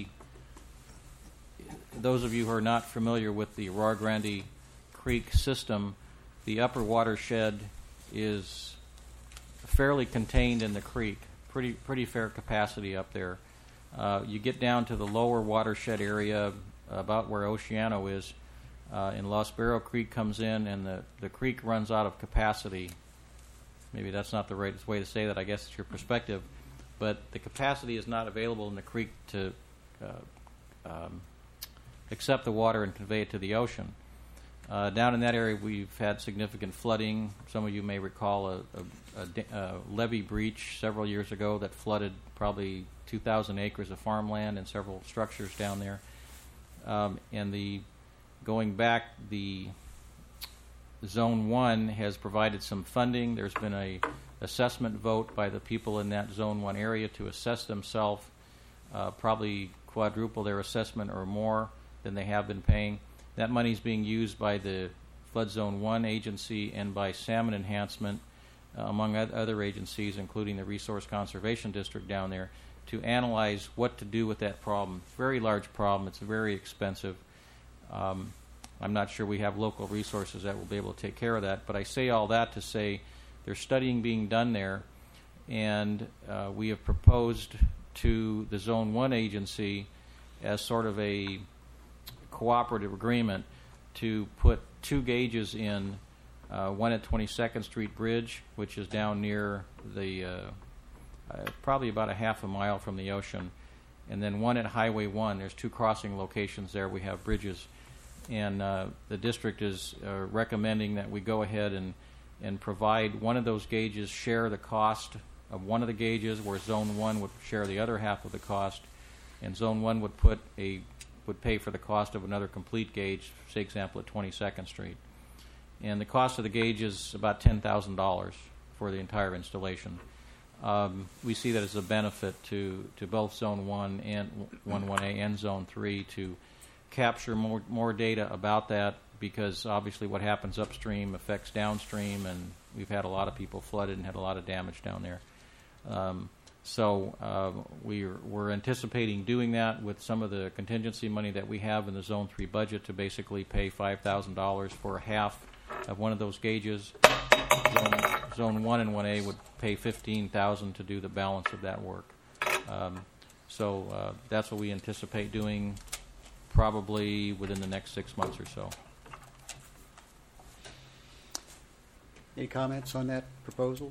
those of you who are not familiar with the Rio Grande Creek system, the upper watershed is fairly contained in the creek, pretty pretty fair capacity up there. Uh, you get down to the lower watershed area, about where Oceano is, uh, and Los Barro Creek comes in, and the, the creek runs out of capacity. Maybe that's not the right way to say that. I guess it's your perspective. But the capacity is not available in the creek to uh, um, accept the water and convey it to the ocean. Uh, down in that area, we've had significant flooding. Some of you may recall a, a, a, a levee breach several years ago that flooded probably two thousand acres of farmland and several structures down there. Um, and the going back, the Zone one has provided some funding. There's been a assessment vote by the people in that Zone one area to assess themselves, uh, probably quadruple their assessment or more than they have been paying. That money is being used by the Flood Zone one agency and by Salmon Enhancement, uh, among other agencies, including the Resource Conservation District down there, to analyze what to do with that problem. Very large problem. It's very expensive. Um, I'm not sure we have local resources that will be able to take care of that, but I say all that to say there's studying being done there, and uh, we have proposed to the Zone one agency as sort of a cooperative agreement to put two gauges in, uh, one at twenty-second Street Bridge, which is down near the, uh, uh, probably about a half a mile from the ocean, and then one at Highway one. There's two crossing locations there. We have bridges. And uh, the district is uh, recommending that we go ahead and, and provide one of those gauges, share the cost of one of the gauges, where Zone one would share the other half of the cost, and Zone one would put a would pay for the cost of another complete gauge, say example at twenty-second Street. And the cost of the gauge is about ten thousand dollars for the entire installation. Um, we see that as a benefit to, to both Zone one and one one A and Zone three to capture more more data about that, because obviously what happens upstream affects downstream, and we've had a lot of people flooded and had a lot of damage down there. Um, so uh, we're, we're anticipating doing that with some of the contingency money that we have in the Zone three budget to basically pay five thousand dollars for half of one of those gauges. Zone, Zone one and one A would pay fifteen thousand dollars to do the balance of that work. Um, so uh, that's what we anticipate doing probably within the next six months or so. Any comments on that proposal?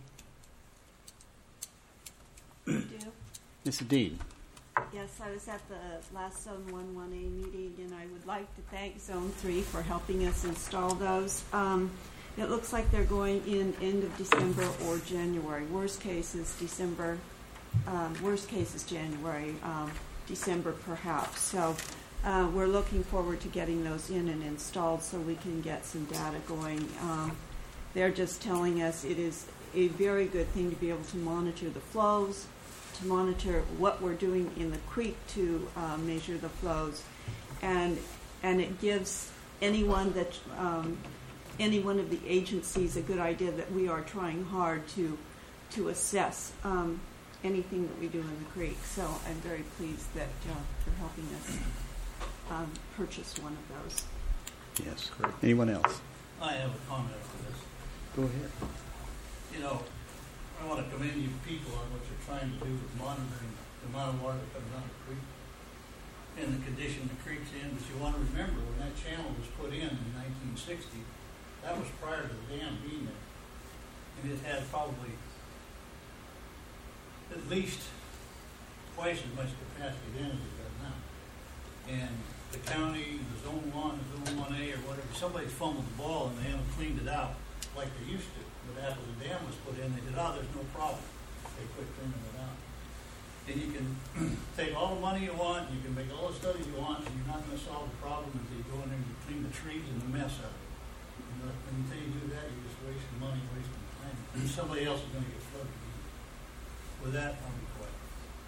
Do? Mister Dean. Yes, I was at the last Zone one one A meeting, and I would like to thank Zone three for helping us install those. Um, it looks like they're going in end of December or January. Worst case is December. Um, worst case is January, um, December perhaps. So uh, we're looking forward to getting those in and installed so we can get some data going. Um, they're just telling us it is a very good thing to be able to monitor the flows, to monitor what we're doing in the creek to uh, measure the flows, and and it gives anyone that um, any one of the agencies a good idea that we are trying hard to to assess um, anything that we do in the creek. So I'm very pleased that uh, you're helping us um, purchase one of those. Yes. Anyone else? I have a comment for this. Go ahead. You know, I want to commend you people on what you're trying to do with monitoring the amount of water that comes out of the creek and the condition the creek's in. But you want to remember, when that channel was put in in nineteen sixty, that was prior to the dam being there. And it had probably at least twice as much capacity then as it does now. And the county, the Zone one, the Zone one A, or whatever, somebody fumbled the ball and they haven't cleaned it out like they used to. But after the dam was put in, they said, oh, there's no problem. They quit cleaning it out. And you can take all the money you want, you can make all the studies you want, and you're not going to solve the problem until you go in there and you clean the trees and the mess out of it. You know, and until you do that, you're just wasting money, wasting time. And somebody else is going to get flooded. With that, I'll be quiet.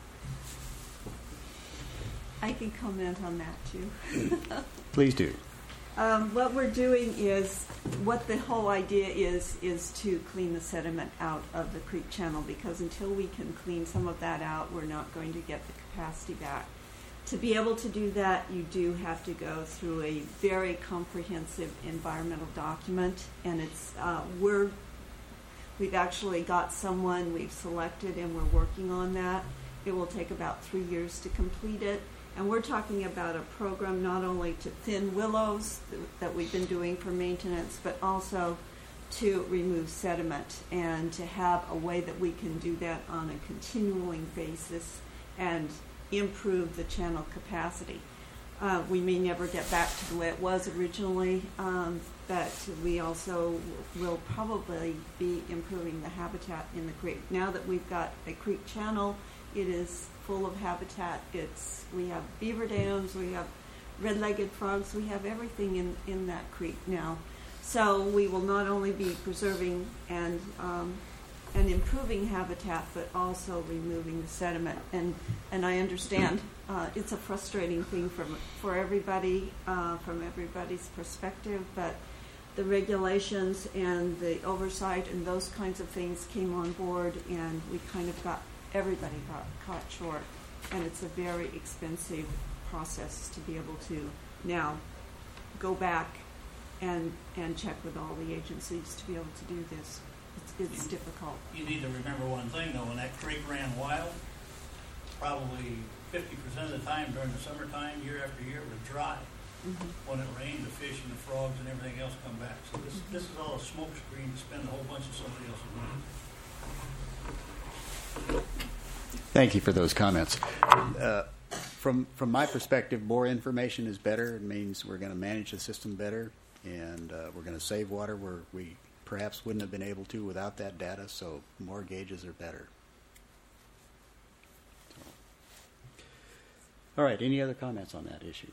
I can comment on that too. Please do. Um, what we're doing is, what the whole idea is, is to clean the sediment out of the creek channel, because until we can clean some of that out, we're not going to get the capacity back. To be able to do that, you do have to go through a very comprehensive environmental document, and it's uh, we're we've actually got someone we've selected, and we're working on that. It will take about three years to complete it. And we're talking about a program not only to thin willows that we've been doing for maintenance, but also to remove sediment and to have a way that we can do that on a continuing basis and improve the channel capacity. Uh, we may never get back to the way it was originally, um, but we also will probably be improving the habitat in the creek. Now that we've got a creek channel, it is full of habitat. It's we have beaver dams, we have red-legged frogs, we have everything in, in that creek now. So we will not only be preserving and um, and improving habitat, but also removing the sediment. And and I understand uh, it's a frustrating thing for for everybody, uh, from everybody's perspective, but the regulations and the oversight and those kinds of things came on board, and we kind of got everybody got caught short, and it's a very expensive process to be able to now go back and and check with all the agencies to be able to do this. It's, it's you, difficult. You need to remember one thing, though. When that creek ran wild, probably fifty percent of the time during the summertime, year after year, it was dry. Mhm. When it rained, the fish and the frogs and everything else come back. So this, this is all a smoke screen to spend a whole bunch of somebody else's money. Thank you for those comments. Uh, from from my perspective, more information is better. It means we're going to manage the system better, and uh, we're going to save water where we perhaps wouldn't have been able to without that data. So more gauges are better. So. All right. Any other comments on that issue?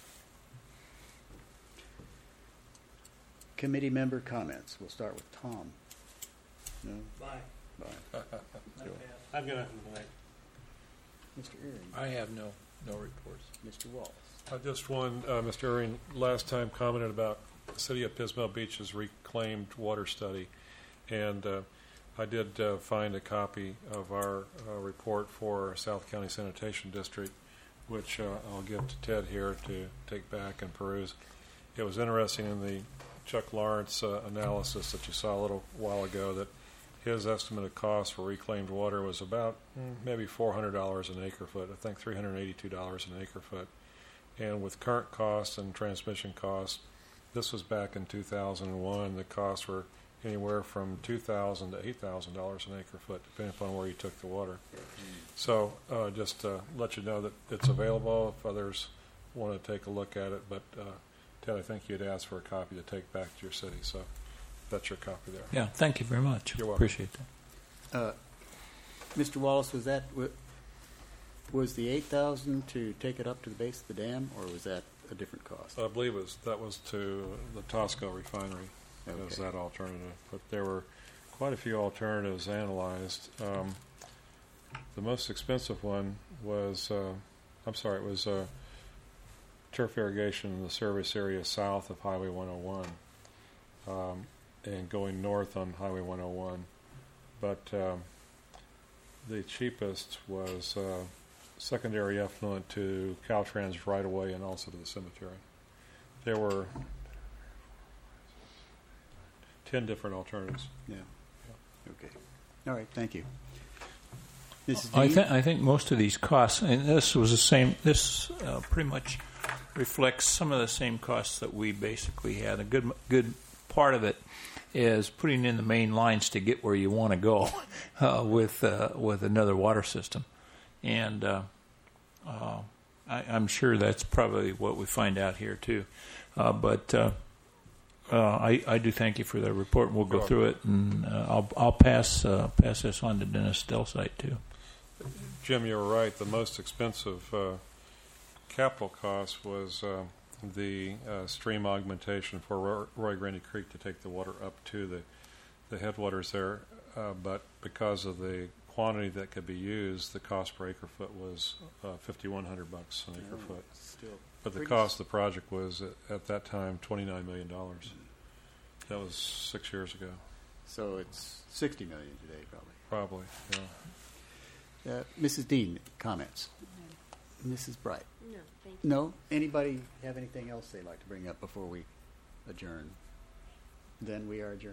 Committee member comments. We'll start with Tom. No? Bye. Bye. I've got nothing tonight. Mister Earing. I have no, no reports. Mister Wallace. I just one, uh, Mister Earing, last time commented about the City of Pismo Beach's reclaimed water study, and uh, I did uh, find a copy of our uh, report for South County Sanitation District, which uh, I'll give to Ted here to take back and peruse. It was interesting in the Chuck Lawrence uh, analysis that you saw a little while ago that his estimate of cost for reclaimed water was about mm, maybe four hundred dollars an acre foot. I think three hundred eighty-two dollars an acre foot. And with current costs and transmission costs, this was back in two thousand one. The costs were anywhere from two thousand dollars to eight thousand dollars an acre foot, depending upon where you took the water. So uh, just to let you know that it's available if others want to take a look at it. But uh, Ted, I think you'd asked for a copy to take back to your city. So that's your copy there. Yeah, thank you very much. You're welcome. Appreciate that. Uh, Mister Wallace, was that wa- was the eight thousand to take it up to the base of the dam, or was that a different cost? I believe it was, that was to the Tosco refinery as Okay. that alternative. But there were quite a few alternatives analyzed. Um, the most expensive one was, uh, I'm sorry, it was uh, turf irrigation in the service area south of Highway one oh one um, and going north on Highway one oh one. But um, the cheapest was uh, secondary effluent to Caltrans right away and also to the cemetery. There were ten different alternatives. Yeah. Okay. All right. Thank you. Missus I, Dean? th- I think most of these costs, and this was the same, this uh, pretty much reflects some of the same costs that we basically had. A good good part of it is putting in the main lines to get where you want to go uh, with uh, with another water system. And uh, uh, I, I'm sure that's probably what we find out here, too. Uh, but uh, uh, I, I do thank you for the report, and we'll go through it, and uh, I'll, I'll pass uh, pass this on to Dennis Stelsite, too. Jim, you were right. The most expensive uh, capital cost was uh, the uh, stream augmentation for Roy, Roy Grandy Creek to take the water up to the, the headwaters there. Uh, but because of the quantity that could be used, the cost per acre foot was uh, fifty-one hundred bucks an acre Oh, foot. still But the pretty cost of the project was at, at that time twenty-nine million dollars. That was six years ago, So it's sixty million today, probably. probably. Yeah. Uh, Missus Dean, comments. Missus Bright. No, thank you. No. Anybody have anything else they'd like to bring up before we adjourn? Then we are adjourned.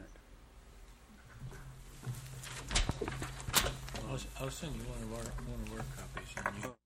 I'll, I'll send you one of our one of our copies, and you